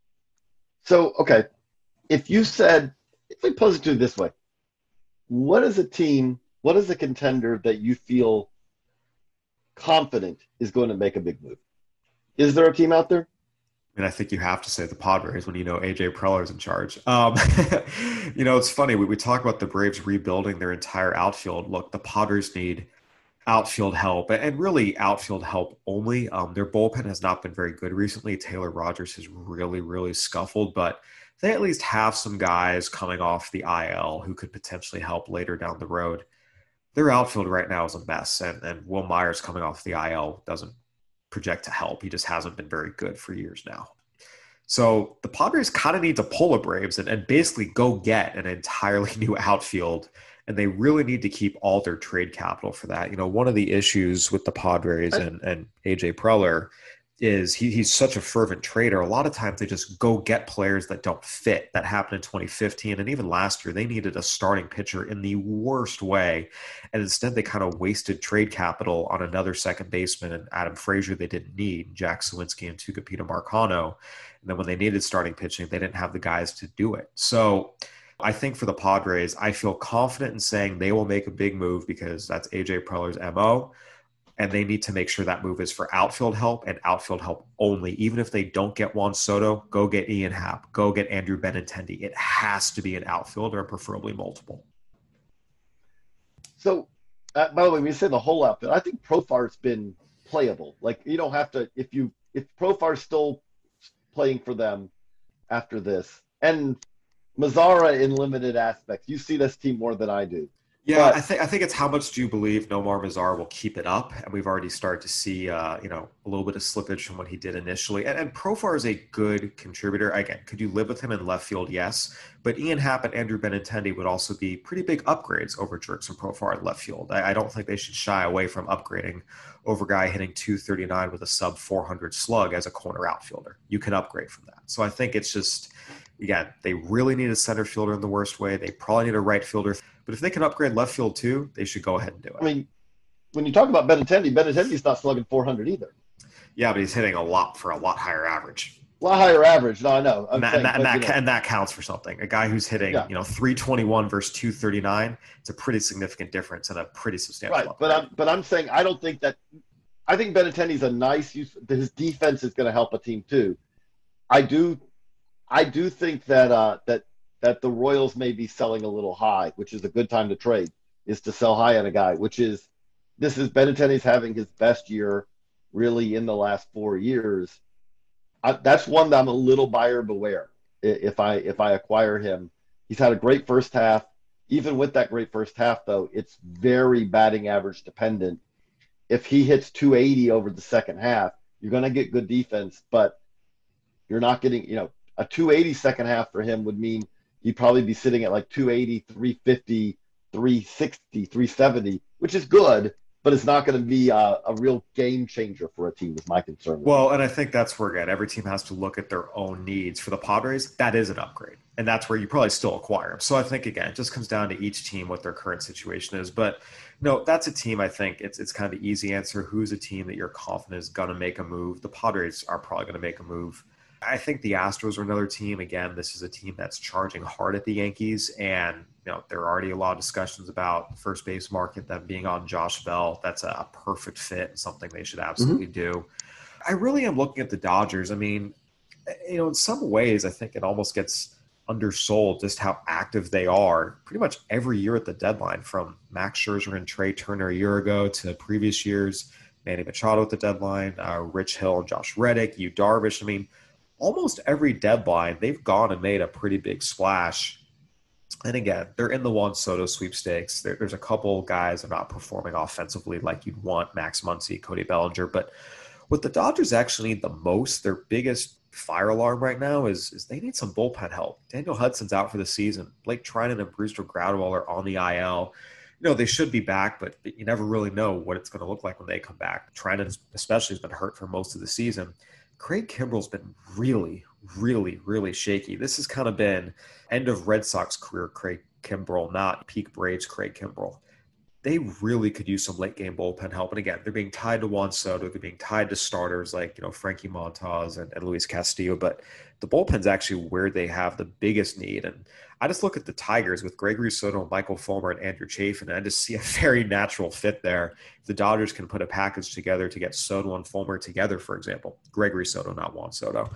So, okay, if you said, if we pose it to you this way, what is a team, what is a contender that you feel confident is going to make a big move? Is there a team out there? And I think you have to say the Padres when you know A J Preller is in charge. Um, you know, it's funny. We, we talk about the Braves rebuilding their entire outfield. Look, the Padres need outfield help and really outfield help only. Um, their bullpen has not been very good recently. Taylor Rogers has really, really scuffled, but they at least have some guys coming off the I L who could potentially help later down the road. Their outfield right now is a mess, and, and Will Myers coming off the I L doesn't project to help. He just hasn't been very good for years now. So the Padres kind of need to pull the Braves and, and basically go get an entirely new outfield, and they really need to keep all their trade capital for that. You know, one of the issues with the Padres and, and A J Preller is he, he's such a fervent trader. A lot of times they just go get players that don't fit. That happened in twenty fifteen. And even last year, they needed a starting pitcher in the worst way. And instead they kind of wasted trade capital on another second baseman and Adam Frazier they didn't need, Jack Sawinski and Tucupita Marcano. And then when they needed starting pitching, they didn't have the guys to do it. So I think for the Padres, I feel confident in saying they will make a big move because that's A J Preller's M O. And they need to make sure that move is for outfield help and outfield help only. Even if they don't get Juan Soto, go get Ian Happ, go get Andrew Benintendi. It has to be an outfielder, preferably multiple. So, uh, by the way, when you say the whole outfield, I think Profar's been playable. Like, you don't have to, if you, if Profar's still playing for them after this, and Mazara in limited aspects, you see this team more than I do. Yeah, But, I think I think it's how much do you believe Nomar Mazar will keep it up, and we've already started to see uh, you know a little bit of slippage from what he did initially. And, and Profar is a good contributor. Again, could you live with him in left field? Yes, but Ian Happ and Andrew Benintendi would also be pretty big upgrades over Jurickson Profar in left field. I, I don't think they should shy away from upgrading over a guy hitting two thirty-nine with a sub four hundred slug as a corner outfielder. You can upgrade from that. So I think it's just, again, they really need a center fielder in the worst way. They probably need a right fielder. But if they can upgrade left field too, they should go ahead and do it. I mean, when you talk about Benintendi, Benintendi's not slugging four hundred either. Yeah, but he's hitting a lot for a lot higher average. A lot higher average. No, I know. I'm And that, saying, and, that, but, and, you that, know, and that counts for something. A guy who's hitting, Yeah. you know, three twenty-one versus two thirty-nine, it's a pretty significant difference and a pretty substantial right. upgrade. But I'm, but I'm saying I don't think that – I think Benintendi's a nice use – his defense is going to help a team too. I do I do think that uh, that that the Royals may be selling a little high, which is a good time to trade, is to sell high on a guy, which is – this is Benintendi's having his best year really in the last four years. I, that's one that I'm a little buyer beware if I if I acquire him. He's had a great first half. Even with that great first half, though, it's very batting average dependent. if he hits two eighty over the second half, you're going to get good defense, but you're not getting, you know, a two eighty second half for him would mean he'd probably be sitting at like two eighty, three fifty, three sixty, three seventy, which is good, but it's not going to be a, a real game changer for a team is my concern. Well, and I think that's where, again, every team has to look at their own needs. For the Padres, that is an upgrade, and that's where you probably still acquire them. So I think, again, it just comes down to each team, what their current situation is. But, no, that's a team, I think, it's it's kind of the easy answer. Who's a team that you're confident is going to make a move? The Padres are probably going to make a move. I think the Astros are another team. Again, this is a team that's charging hard at the Yankees, and you know there are already a lot of discussions about the first base market, them being on Josh Bell. That's a perfect fit and something they should absolutely mm-hmm. do. I really am looking at the Dodgers. I mean, you know, in some ways, I think it almost gets undersold just how active they are pretty much every year at the deadline, from Max Scherzer and Trey Turner a year ago to previous years, Manny Machado at the deadline, uh, Rich Hill and Josh Reddick, Yu Darvish. I mean, almost every deadline, they've gone and made a pretty big splash. And again, they're in the Juan Soto sweepstakes. There, there's a couple guys that are not performing offensively like you'd want, Max Muncy, Cody Bellinger. But what the Dodgers actually need the most, their biggest fire alarm right now, is, is they need some bullpen help. Daniel Hudson's out for the season. Blake Trinan and Brewster Gradwell are on the I L. You know, they should be back, but you never really know what it's going to look like when they come back. Trinan especially has been hurt for most of the season. Craig Kimbrell's been really, really, really shaky. This has kind of been end of Red Sox career Craig Kimbrell, not peak Braves Craig Kimbrell. They really could use some late game bullpen help. And again, they're being tied to Juan Soto. They're being tied to starters like, you know, Frankie Montas and, and Luis Castillo. But the bullpen's actually where they have the biggest need. And I just look at the Tigers with Gregory Soto, Michael Fulmer, and Andrew Chafin, and I just see a very natural fit there. If the Dodgers can put a package together to get Soto and Fulmer together, for example, Gregory Soto, not Juan Soto,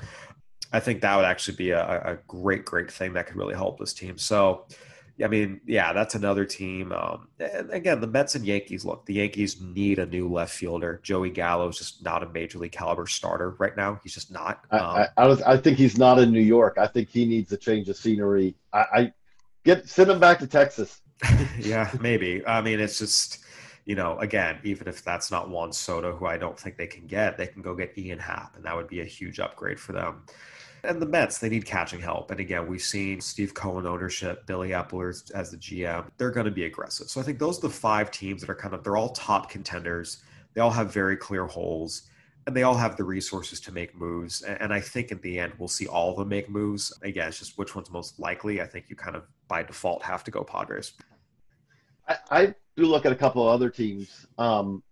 I think that would actually be a, a great, great thing that could really help this team. So, I mean, yeah, that's another team. Um, and again, the Mets and Yankees, look, the Yankees need a new left fielder. Joey Gallo is just not a major league caliber starter right now. He's just not. Um, I, I, was, I think he's not in New York. I think he needs a change of scenery. I, I get send him back to Texas. Yeah, maybe. I mean, it's just, you know, again, even if that's not Juan Soto, who I don't think they can get, they can go get Ian Happ, and that would be a huge upgrade for them. And the Mets, they need catching help. And again, we've seen Steve Cohen ownership, Billy Epler as the G M. They're going to be aggressive. So I think those are the five teams that are kind of, they're all top contenders. They all have very clear holes, and they all have the resources to make moves. And I think in the end, we'll see all of them make moves. Again, it's just which one's most likely. I think you kind of by default have to go Padres. I, I do look at a couple of other teams. Um,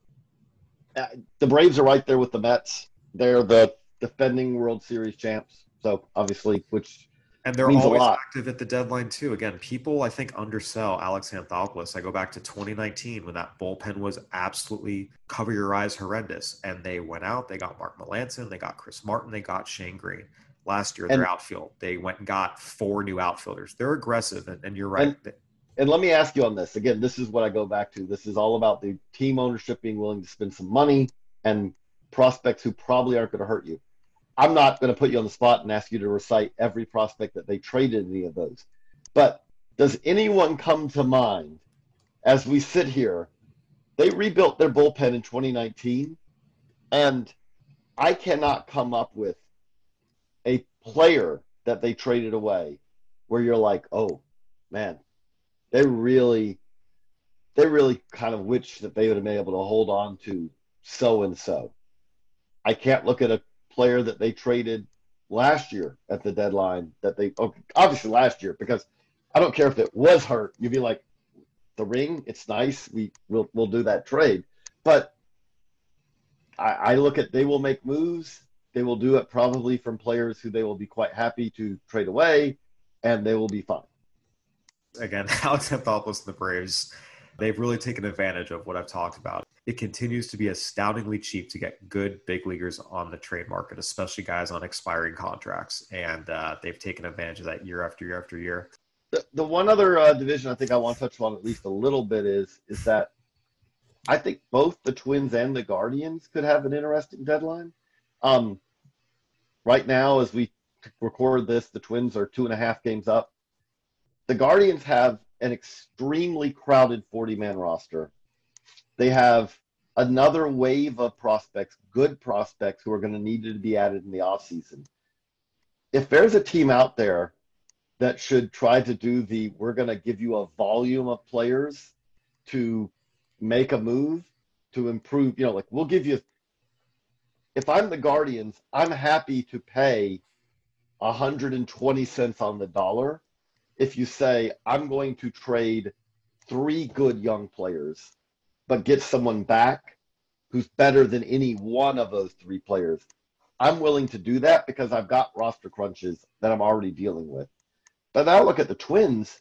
the Braves are right there with the Mets. They're the defending World Series champs, so obviously, which and they're means always a lot. Active at the deadline too. Again, people I think undersell Alex Anthopoulos. I go back to twenty nineteen when that bullpen was absolutely cover your eyes horrendous, and they went out. They got Mark Melancon, they got Chris Martin, they got Shane Green. Last year, and, their outfield, they went and got four new outfielders. They're aggressive, and, and you're right. And, and let me ask you on this again. This is what I go back to. This is all about the team ownership being willing to spend some money and prospects who probably aren't going to hurt you. I'm not going to put you on the spot and ask you to recite every prospect that they traded in any of those. But does anyone come to mind as we sit here? They rebuilt their bullpen in twenty nineteen, and I cannot come up with a player that they traded away where you're like, oh, man, they really, they really kind of wish that they would have been able to hold on to so-and-so. I can't look at a player that they traded last year at the deadline that they obviously last year, because I don't care if it was hurt. You'd be like, the ring, it's nice. We will we'll do that trade. But I, I look at they will make moves. They will do it probably from players who they will be quite happy to trade away, and they will be fine. Again, Alex Anthopoulos and the Braves, they've really taken advantage of what I've talked about. It continues to be astoundingly cheap to get good big leaguers on the trade market, especially guys on expiring contracts. And uh, they've taken advantage of that year after year after year. The, the one other uh, division I think I want to touch on at least a little bit is is that I think both the Twins and the Guardians could have an interesting deadline. Um, right now, as we record this, the Twins are two and a half games up. The Guardians have an extremely crowded forty-man roster. They have another wave of prospects, good prospects who are going to need to be added in the offseason. If there's a team out there that should try to do the, we're going to give you a volume of players to make a move to improve, you know, like we'll give you, if I'm the Guardians, I'm happy to pay one hundred twenty cents on the dollar if you say, I'm going to trade three good young players, but get someone back who's better than any one of those three players. I'm willing to do that because I've got roster crunches that I'm already dealing with. But now look at the Twins.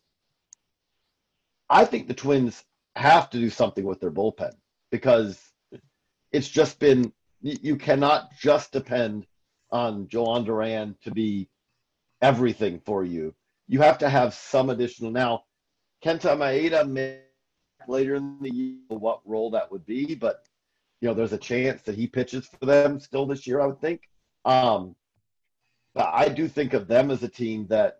I think the Twins have to do something with their bullpen because it's just been, you cannot just depend on Joan Duran to be everything for you. You have to have some additional. Now, Kenta Maeda may later in the year what role that would be, but you know, there's a chance that he pitches for them still this year, I would think. Um, but I do think of them as a team that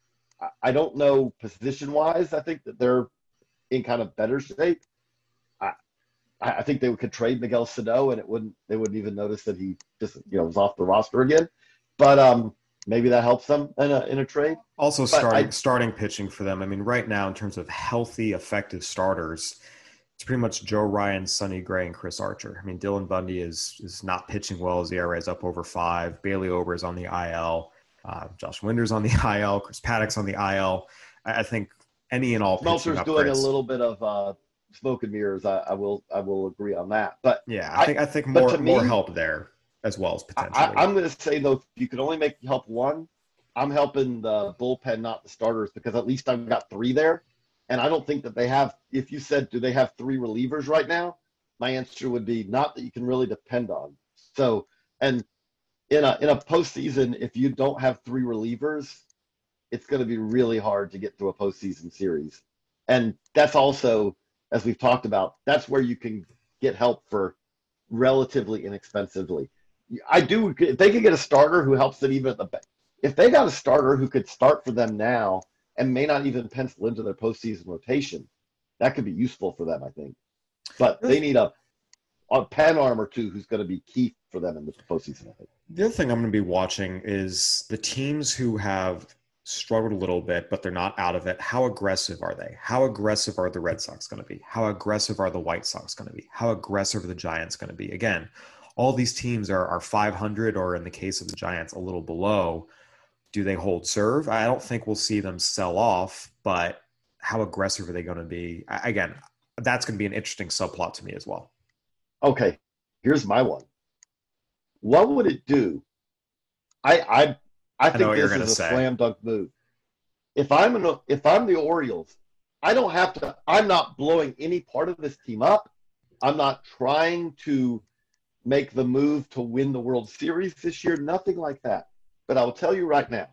I don't know position-wise. I think that they're in kind of better shape. I, I think they could trade Miguel Sano, and it wouldn't. They wouldn't even notice that he just, you know, was off the roster again. But um, maybe that helps them in a in a trade. Also, But starting I- starting pitching for them. I mean, right now, in terms of healthy, effective starters, it's pretty much Joe Ryan, Sonny Gray, and Chris Archer. I mean, Dylan Bundy is is not pitching well. His E R A is up over five. Bailey Ober is on the I L. Uh, Josh Winder's on the I L. Chris Paddock's on the I L. I, I think any and all pitching Meltzer's doing a upgrades- little bit of uh, smoke and mirrors. I, I will I will agree on that. But Yeah, I think I think but more to more me- help there as well as I, potentially. I'm going to say though, if you can only make help one, I'm helping the bullpen, not the starters, because at least I've got three there. And I don't think that they have, if you said, do they have three relievers right now? My answer would be not that you can really depend on. So, and in a, in a postseason, if you don't have three relievers, it's going to be really hard to get through a postseason series. And that's also, as we've talked about, that's where you can get help for relatively inexpensively. I do, if they could get a starter who helps them even at the back, if they got a starter who could start for them now and may not even pencil into their postseason rotation, that could be useful for them, I think. But they need a, a pen arm or two who's going to be key for them in the postseason, I think. The other thing I'm going to be watching is the teams who have struggled a little bit, but they're not out of it. How aggressive are they? How aggressive are the Red Sox going to be? How aggressive are the White Sox going to be? How aggressive are the Giants going to be? Again, all these teams are, are five hundred, or in the case of the Giants, a little below. Do they hold serve? I don't think we'll see them sell off, but how aggressive are they going to be? I, again, that's going to be an interesting subplot to me as well. Okay, here's my one. What would it do? I I I I know think what you're this gonna is a say. slam dunk move. If I'm an, if I'm the Orioles, I don't have to. I'm not blowing any part of this team up. I'm not trying to make the move to win the World Series this year. Nothing like that. But I will tell you right now,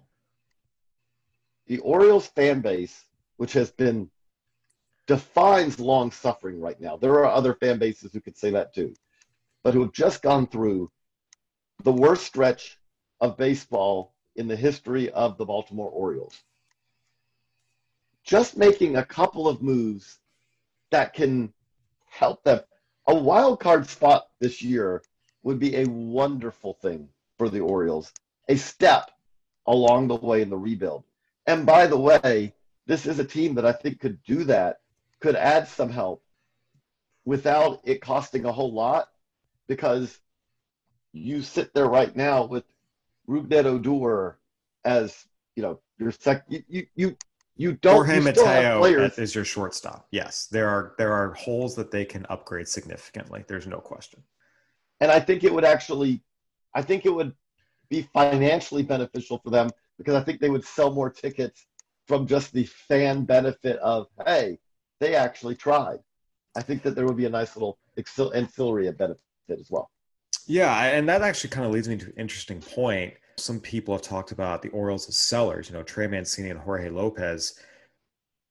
the Orioles fan base, which has been defines long suffering right now. There are other fan bases who could say that too, but who have just gone through the worst stretch of baseball in the history of the Baltimore Orioles. Just making a couple of moves that can help them. A wild card spot this year would be a wonderful thing for the Orioles, a step along the way in the rebuild. And by the way, this is a team that I think could do that, could add some help without it costing a whole lot, because you sit there right now with Rougned Odor as, you know, your sec. You you you, you don't. Jorge you still have Mateo players. is your shortstop. Yes, there are there are holes that they can upgrade significantly. There's no question. And I think it would actually, I think it would be financially beneficial for them, because I think they would sell more tickets from just the fan benefit of, hey, they actually tried. I think that there would be a nice little auxil- ancillary benefit as well. Yeah, and that actually kind of leads me to an interesting point. Some people have talked about the Orioles as sellers, you know, Trey Mancini and Jorge Lopez.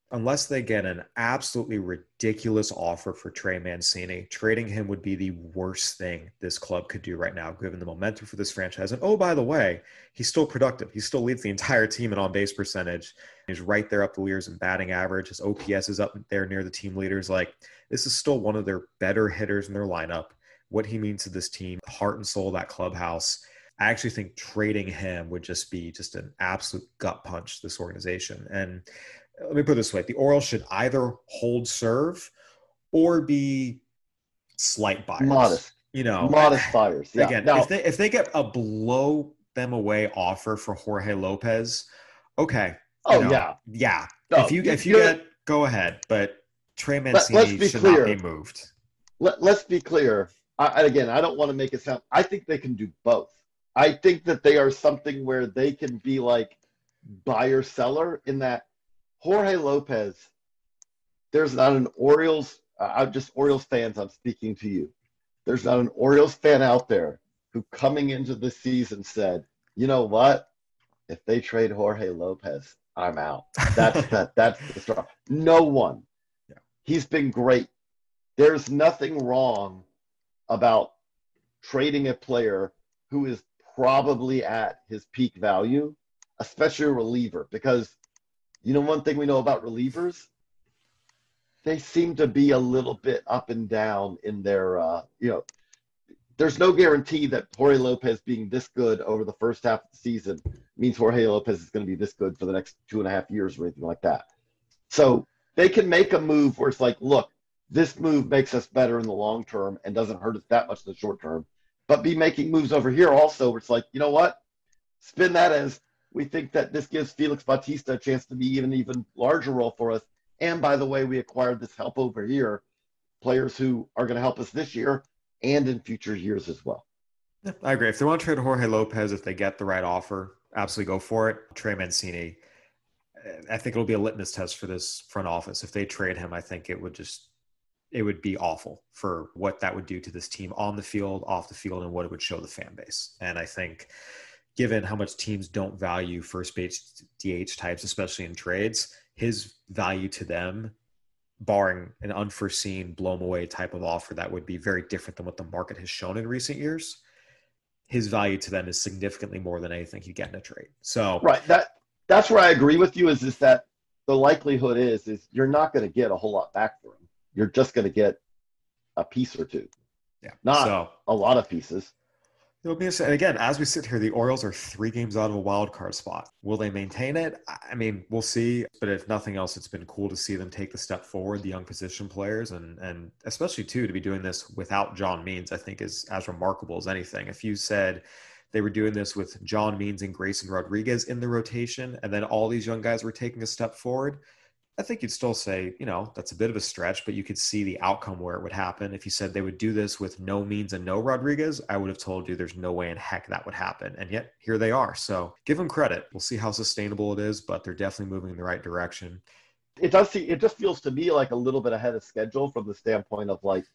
unless they get an absolutely ridiculous offer for Trey Mancini, trading him would be the worst thing this club could do right now, given the momentum for this franchise. And oh, by the way, he's still productive. He still leads the entire team in on-base percentage. He's right there up the leaders in batting average. His O P S is up there near the team leaders. Like, this is still one of their better hitters in their lineup. What he means to this team, the heart and soul of that clubhouse. I actually think trading him would just be just an absolute gut punch to this organization. And let me put it this way. The Orioles should either hold serve or be slight buyers. Modest. You know, modest buyers. Yeah. Again, now, if they if they get a blow them away offer for Jorge Lopez, okay. Oh, know, yeah. Yeah. No, if you you, if you get, go ahead. But Trey Mancini Let, should clear. not be moved. Let, let's be clear. I, again, I don't want to make it sound – I think they can do both. I think that they are something where they can be like buyer-seller in that Jorge Lopez, there's not an Orioles uh, – I'm just Orioles fans, I'm speaking to you. There's not an Orioles fan out there who coming into the season said, you know what? If they trade Jorge Lopez, I'm out. That's that. That's the straw. No one. Yeah. He's been great. There's nothing wrong about trading a player who is probably at his peak value, especially a reliever, because you know one thing we know about relievers, they seem to be a little bit up and down in their, uh, you know, there's no guarantee that Jorge Lopez being this good over the first half of the season means Jorge Lopez is going to be this good for the next two and a half years or anything like that. So they can make a move where it's like, look, this move makes us better in the long term and doesn't hurt us that much in the short term, but be making moves over here also where it's like, you know what? Spin that as we think that this gives Felix Bautista a chance to be even even larger role for us. And by the way, we acquired this help over here, players who are going to help us this year and in future years as well. Yeah, I agree. If they want to trade Jorge Lopez, if they get the right offer, absolutely go for it. Trey Mancini, I think it'll be a litmus test for this front office. If they trade him, I think it would just, it would be awful for what that would do to this team on the field, off the field, and what it would show the fan base. And I think given how much teams don't value first base D H types, especially in trades, his value to them, barring an unforeseen blow 'em away type of offer that would be very different than what the market has shown in recent years, his value to them is significantly more than anything you get in a trade. So right, that that's where I agree with you. Is is that the likelihood is is you're not going to get a whole lot back for him. You're just going to get a piece or two. Yeah, not so, a lot of pieces. It'll be interesting. And again, as we sit here, the Orioles are three games out of a wild card spot. Will they maintain it? I mean, we'll see. But if nothing else, it's been cool to see them take the step forward, the young position players, and and especially too to be doing this without John Means, I think is as remarkable as anything. If you said they were doing this with John Means and Grayson Rodriguez in the rotation, and then all these young guys were taking a step forward, I think you'd still say, you know, that's a bit of a stretch, but you could see the outcome where it would happen. If you said they would do this with no Means and no Rodriguez, I would have told you there's no way in heck that would happen. And yet here they are. So give them credit. We'll see how sustainable it is, but they're definitely moving in the right direction. It does see, it just feels to me like a little bit ahead of schedule from the standpoint of like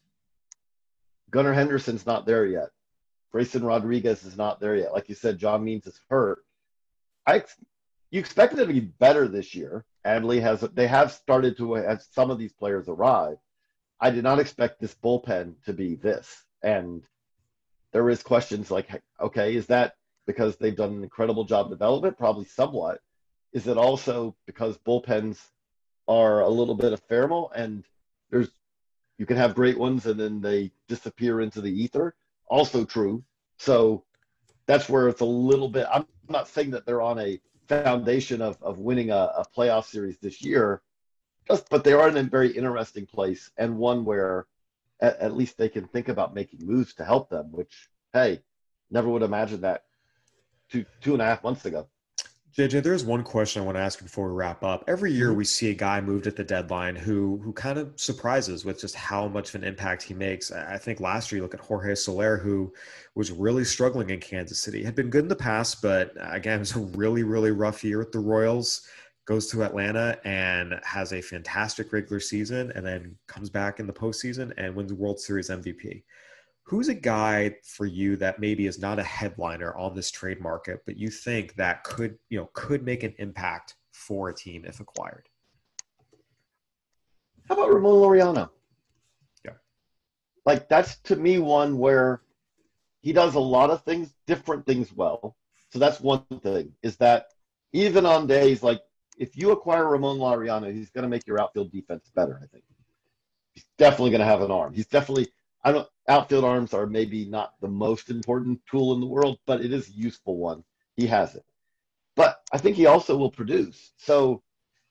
Gunnar Henderson's not there yet. Grayson Rodriguez is not there yet. Like you said, John Means is hurt. I You expected it to be better this year. Adley has, they have started to have some of these players arrive. I did not expect this bullpen to be this. And there is questions like, okay, is that because they've done an incredible job development? Probably somewhat. Is it also because bullpens are a little bit ephemeral and there's, you can have great ones and then they disappear into the ether? Also true. So that's where it's a little bit, I'm not saying that they're on a foundation of, of winning a, a playoff series this year, just but they are in a very interesting place and one where at, at least they can think about making moves to help them, which, hey, never would imagine that two two and a half months ago. J J, there's one question I want to ask you before we wrap up. Every year we see a guy moved at the deadline who who kind of surprises with just how much of an impact he makes. I think last year you look at Jorge Soler, who was really struggling in Kansas City. Had been good in the past, but again, it was a really, really rough year with the Royals. Goes to Atlanta and has a fantastic regular season and then comes back in the postseason and wins the World Series M V P. Who's a guy for you that maybe is not a headliner on this trade market, but you think that could, you know, could make an impact for a team if acquired? How about Ramon Laureano? Yeah. Like, that's to me one where he does a lot of things, different things well. So that's one thing, is that even on days like, if you acquire Ramon Laureano, he's going to make your outfield defense better, I think. He's definitely going to have an arm. He's definitely, I don't, outfield arms are maybe not the most important tool in the world, but it is a useful one. He has it. But I think he also will produce. So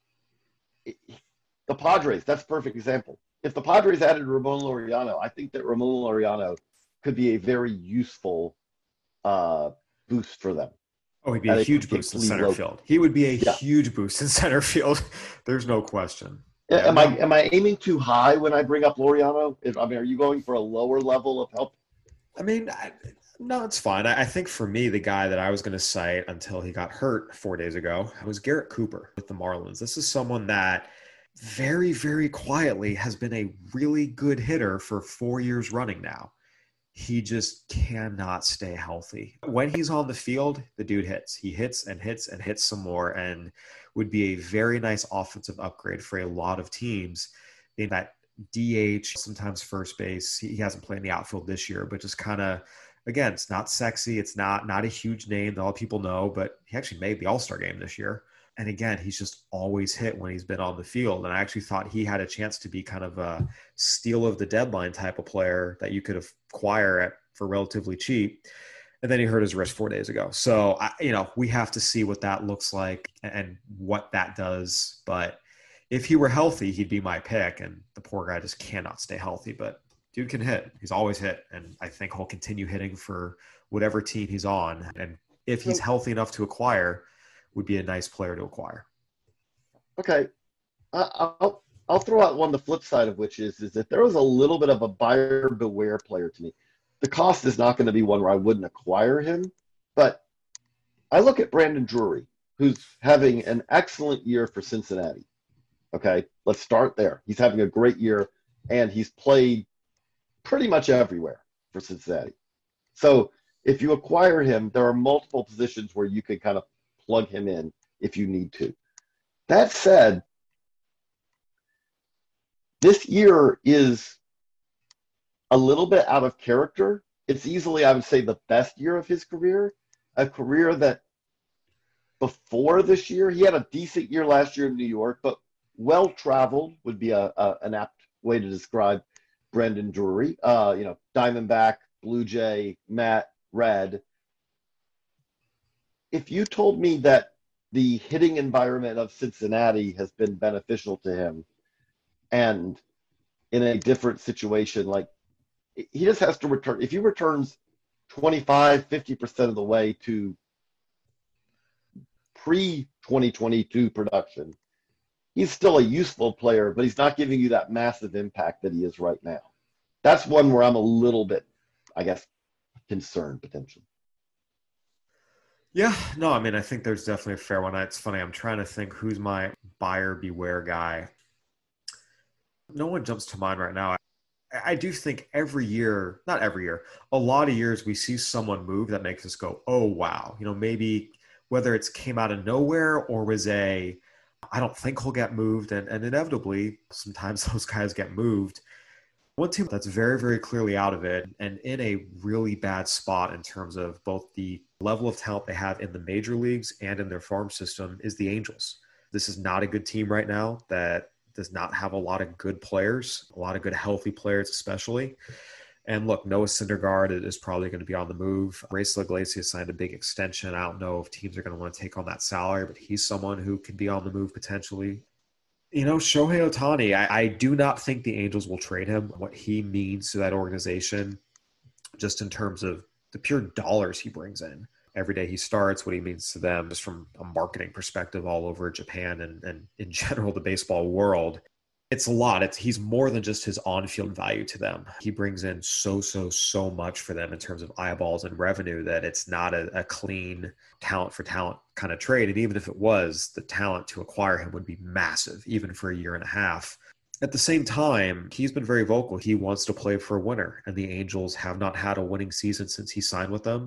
the Padres, that's a perfect example. If the Padres added Ramon Laureano, I think that Ramon Laureano could be a very useful uh, boost for them. Oh, he'd be a huge boost in center low. field. He would be a yeah. huge boost in center field. There's no question. Yeah, am no. I am I aiming too high when I bring up Laureano? I mean, are you going for a lower level of help? I mean, I, no, it's fine. I, I think for me, the guy that I was going to cite until he got hurt four days ago was Garrett Cooper with the Marlins. This is someone that very, very quietly has been a really good hitter for four years running now. He just cannot stay healthy. When he's on the field, the dude hits. He hits and hits and hits some more, and would be a very nice offensive upgrade for a lot of teams in that D H, sometimes first base. He hasn't played in the outfield this year, but just kind of, again, it's not sexy. It's not not a huge name that all people know, but he actually made the All-Star game this year. And again, he's just always hit when he's been on the field. And I actually thought he had a chance to be kind of a steal of the deadline type of player that you could acquire at for relatively cheap. And then he hurt his wrist four days ago. So, I, you know, we have to see what that looks like and what that does. But if he were healthy, he'd be my pick. And the poor guy just cannot stay healthy. But dude can hit. He's always hit. And I think he'll continue hitting for whatever team he's on. And if he's healthy enough to acquire, would be a nice player to acquire. Okay. I'll, I'll throw out one, the flip side of which is, is that there was a little bit of a buyer beware player to me. The cost is not going to be one where I wouldn't acquire him, but I look at Brandon Drury, who's having an excellent year for Cincinnati. Okay, let's start there. He's having a great year, and he's played pretty much everywhere for Cincinnati. So if you acquire him, there are multiple positions where you could kind of plug him in if you need to. That said, this year is a little bit out of character. It's easily, I would say, the best year of his career, a career that before this year, he had a decent year last year in New York, but well-traveled would be a, a an apt way to describe Brandon Drury. Uh, you know, Diamondback, Blue Jay, Met, Red. If you told me that the hitting environment of Cincinnati has been beneficial to him, and in a different situation, like he just has to return, if he returns twenty-five, fifty percent of the way to pre twenty twenty-two production, he's still a useful player, but he's not giving you that massive impact that he is right now. That's one where I'm a little bit, I guess, concerned potentially. Yeah, no, I mean, I think there's definitely a fair one. It's funny. I'm trying to think who's my buyer beware guy. No one jumps to mind right now. I, I do think every year, not every year, a lot of years we see someone move that makes us go, oh, wow. You know, maybe whether it's came out of nowhere or was a, I don't think he'll get moved. And, and inevitably, sometimes those guys get moved. One team that's very, very clearly out of it and in a really bad spot in terms of both the level of talent they have in the major leagues and in their farm system is the Angels. This is not a good team right now that does not have a lot of good players, a lot of good healthy players especially. And look, Noah Syndergaard is probably going to be on the move. Race Iglesias signed a big extension. I don't know if teams are going to want to take on that salary, but he's someone who can be on the move potentially. You know, Shohei Ohtani, I, I do not think the Angels will trade him. What he means to that organization, just in terms of the pure dollars he brings in every day he starts, what he means to them, just from a marketing perspective all over Japan and, and in general the baseball world. It's a lot. It's he's more than just his on-field value to them. He brings in so, so, so much for them in terms of eyeballs and revenue that it's not a, a clean talent for talent kind of trade. And even if it was, the talent to acquire him would be massive, even for a year and a half. At the same time, he's been very vocal. He wants to play for a winner, and the Angels have not had a winning season since he signed with them.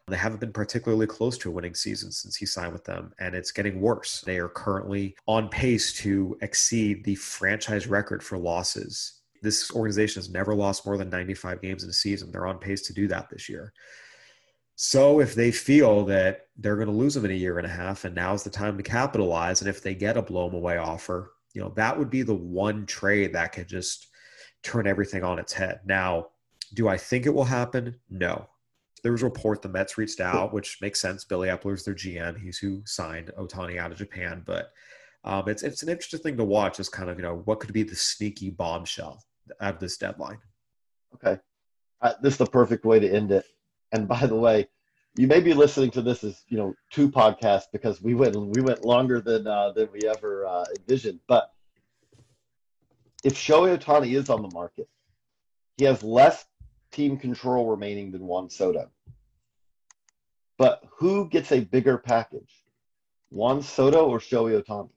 They haven't been particularly close to a winning season since he signed with them, and it's getting worse. They are currently on pace to exceed the franchise record for losses. This organization has never lost more than ninety-five games in a season. They're on pace to do that this year. So if they feel that they're going to lose him in a year and a half, and now's the time to capitalize, and if they get a blow-him-away offer, you know, that would be the one trade that could just turn everything on its head. Now, do I think it will happen? No. There was a report the Mets reached out, which makes sense. Billy Epler's their G M. He's who signed Ohtani out of Japan. But um, it's it's an interesting thing to watch as kind of, you know, what could be the sneaky bombshell of this deadline. Okay. Uh, this is the perfect way to end it. And by the way, you may be listening to this as, you know, two podcasts because we went we went longer than uh, than we ever uh, envisioned. But if Shohei Ohtani is on the market, he has less team control remaining than Juan Soto. But who gets a bigger package, Juan Soto or Shohei Ohtani?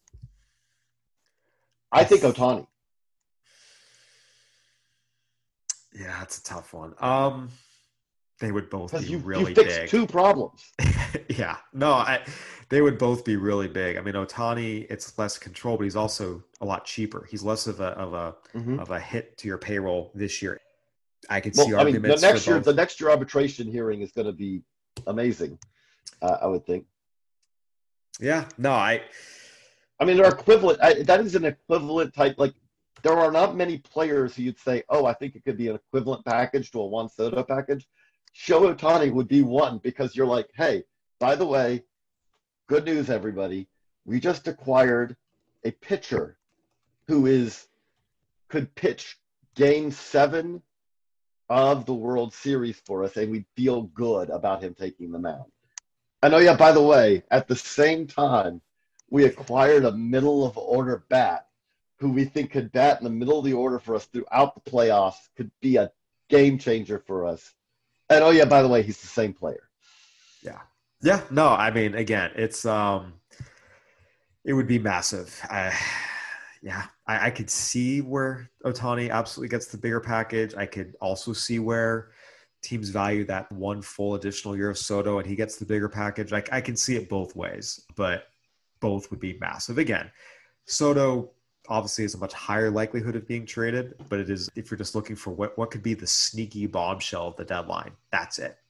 I think Ohtani. Yeah, that's a tough one. Um, they would both be you, really you fixed big. Two problems. yeah, no, I, they would both be really big. I mean, Ohtani, it's less control, but he's also a lot cheaper. He's less of a of a mm-hmm. of a hit to your payroll this year. I could well, see I mean, arguments. The next for year, both. the next year arbitration hearing is going to be amazing. Uh, I would think. Yeah, no, I. I mean, they're equivalent. I, that is an equivalent type. Like, there are not many players who you'd say, "Oh, I think it could be an equivalent package to a Juan Soto package." Shohei Ohtani would be one because you're like, "Hey, by the way, good news, everybody. We just acquired a pitcher who is could pitch Game Seven of the World Series for us, and we feel good about him taking the mound." I know, yeah, by the way, at the same time, we acquired a middle-of-order bat who we think could bat in the middle of the order for us throughout the playoffs, could be a game changer for us. And, oh, yeah, by the way, he's the same player. Yeah. Yeah, no, I mean, again, it's um, it would be massive. I, yeah, I, I could see where Ohtani absolutely gets the bigger package. I could also see where teams value that one full additional year of Soto and he gets the bigger package. I, I can see it both ways, but both would be massive. Again, Soto obviously is a much higher likelihood of being traded, but it is, if you're just looking for what, what could be the sneaky bombshell of the deadline, that's it.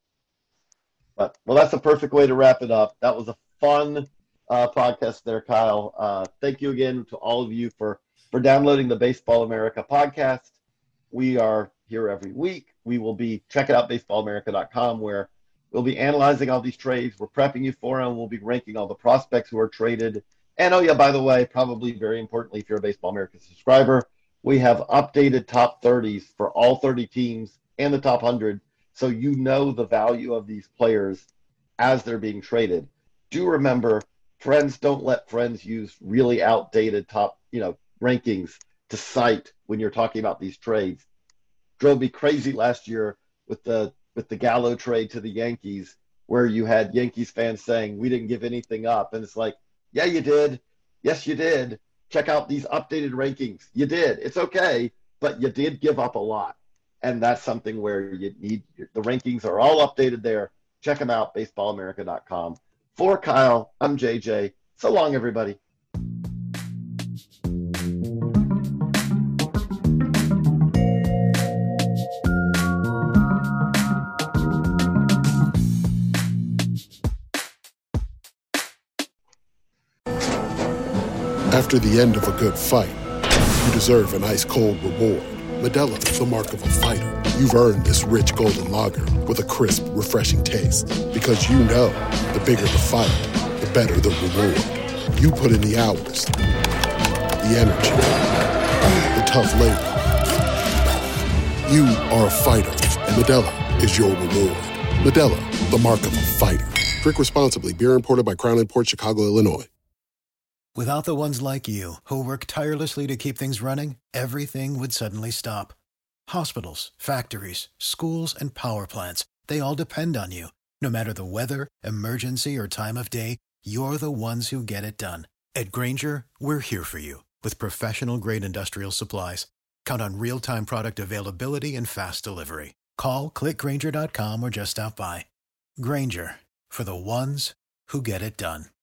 But, well, that's a perfect way to wrap it up. That was a fun uh, podcast there, Kyle. Uh, thank you again to all of you for, for downloading the Baseball America podcast. We are here every week. We will be, check it out, baseball america dot com, where we'll be analyzing all these trades. We're prepping you for them. We'll be ranking all the prospects who are traded. And, oh, yeah, by the way, probably very importantly, if you're a Baseball America subscriber, we have updated top thirties for all thirty teams and the top one hundred, so you know the value of these players as they're being traded. Do remember, friends don't let friends use really outdated top, you know, rankings to cite when you're talking about these trades. Drove me crazy last year with the with the Gallo trade to the Yankees, where you had Yankees fans saying, we didn't give anything up. And it's like, yeah, you did. Yes, you did. Check out these updated rankings. You did. It's okay, but you did give up a lot. And that's something where you need, the rankings are all updated there. Check them out, baseball america dot com. For Kyle, I'm J J. So long, everybody. After the end of a good fight, you deserve an ice-cold reward. Modelo, the mark of a fighter. You've earned this rich golden lager with a crisp, refreshing taste. Because you know, the bigger the fight, the better the reward. You put in the hours, the energy, the tough labor. You are a fighter, and Modelo is your reward. Modelo, the mark of a fighter. Drink responsibly. Beer imported by Crown Imports, Chicago, Illinois. Without the ones like you, who work tirelessly to keep things running, everything would suddenly stop. Hospitals, factories, schools, and power plants, they all depend on you. No matter the weather, emergency, or time of day, you're the ones who get it done. At Grainger, we're here for you with professional-grade industrial supplies. Count on real-time product availability and fast delivery. Call, click Grainger dot com, or just stop by. Granger, for the ones who get it done.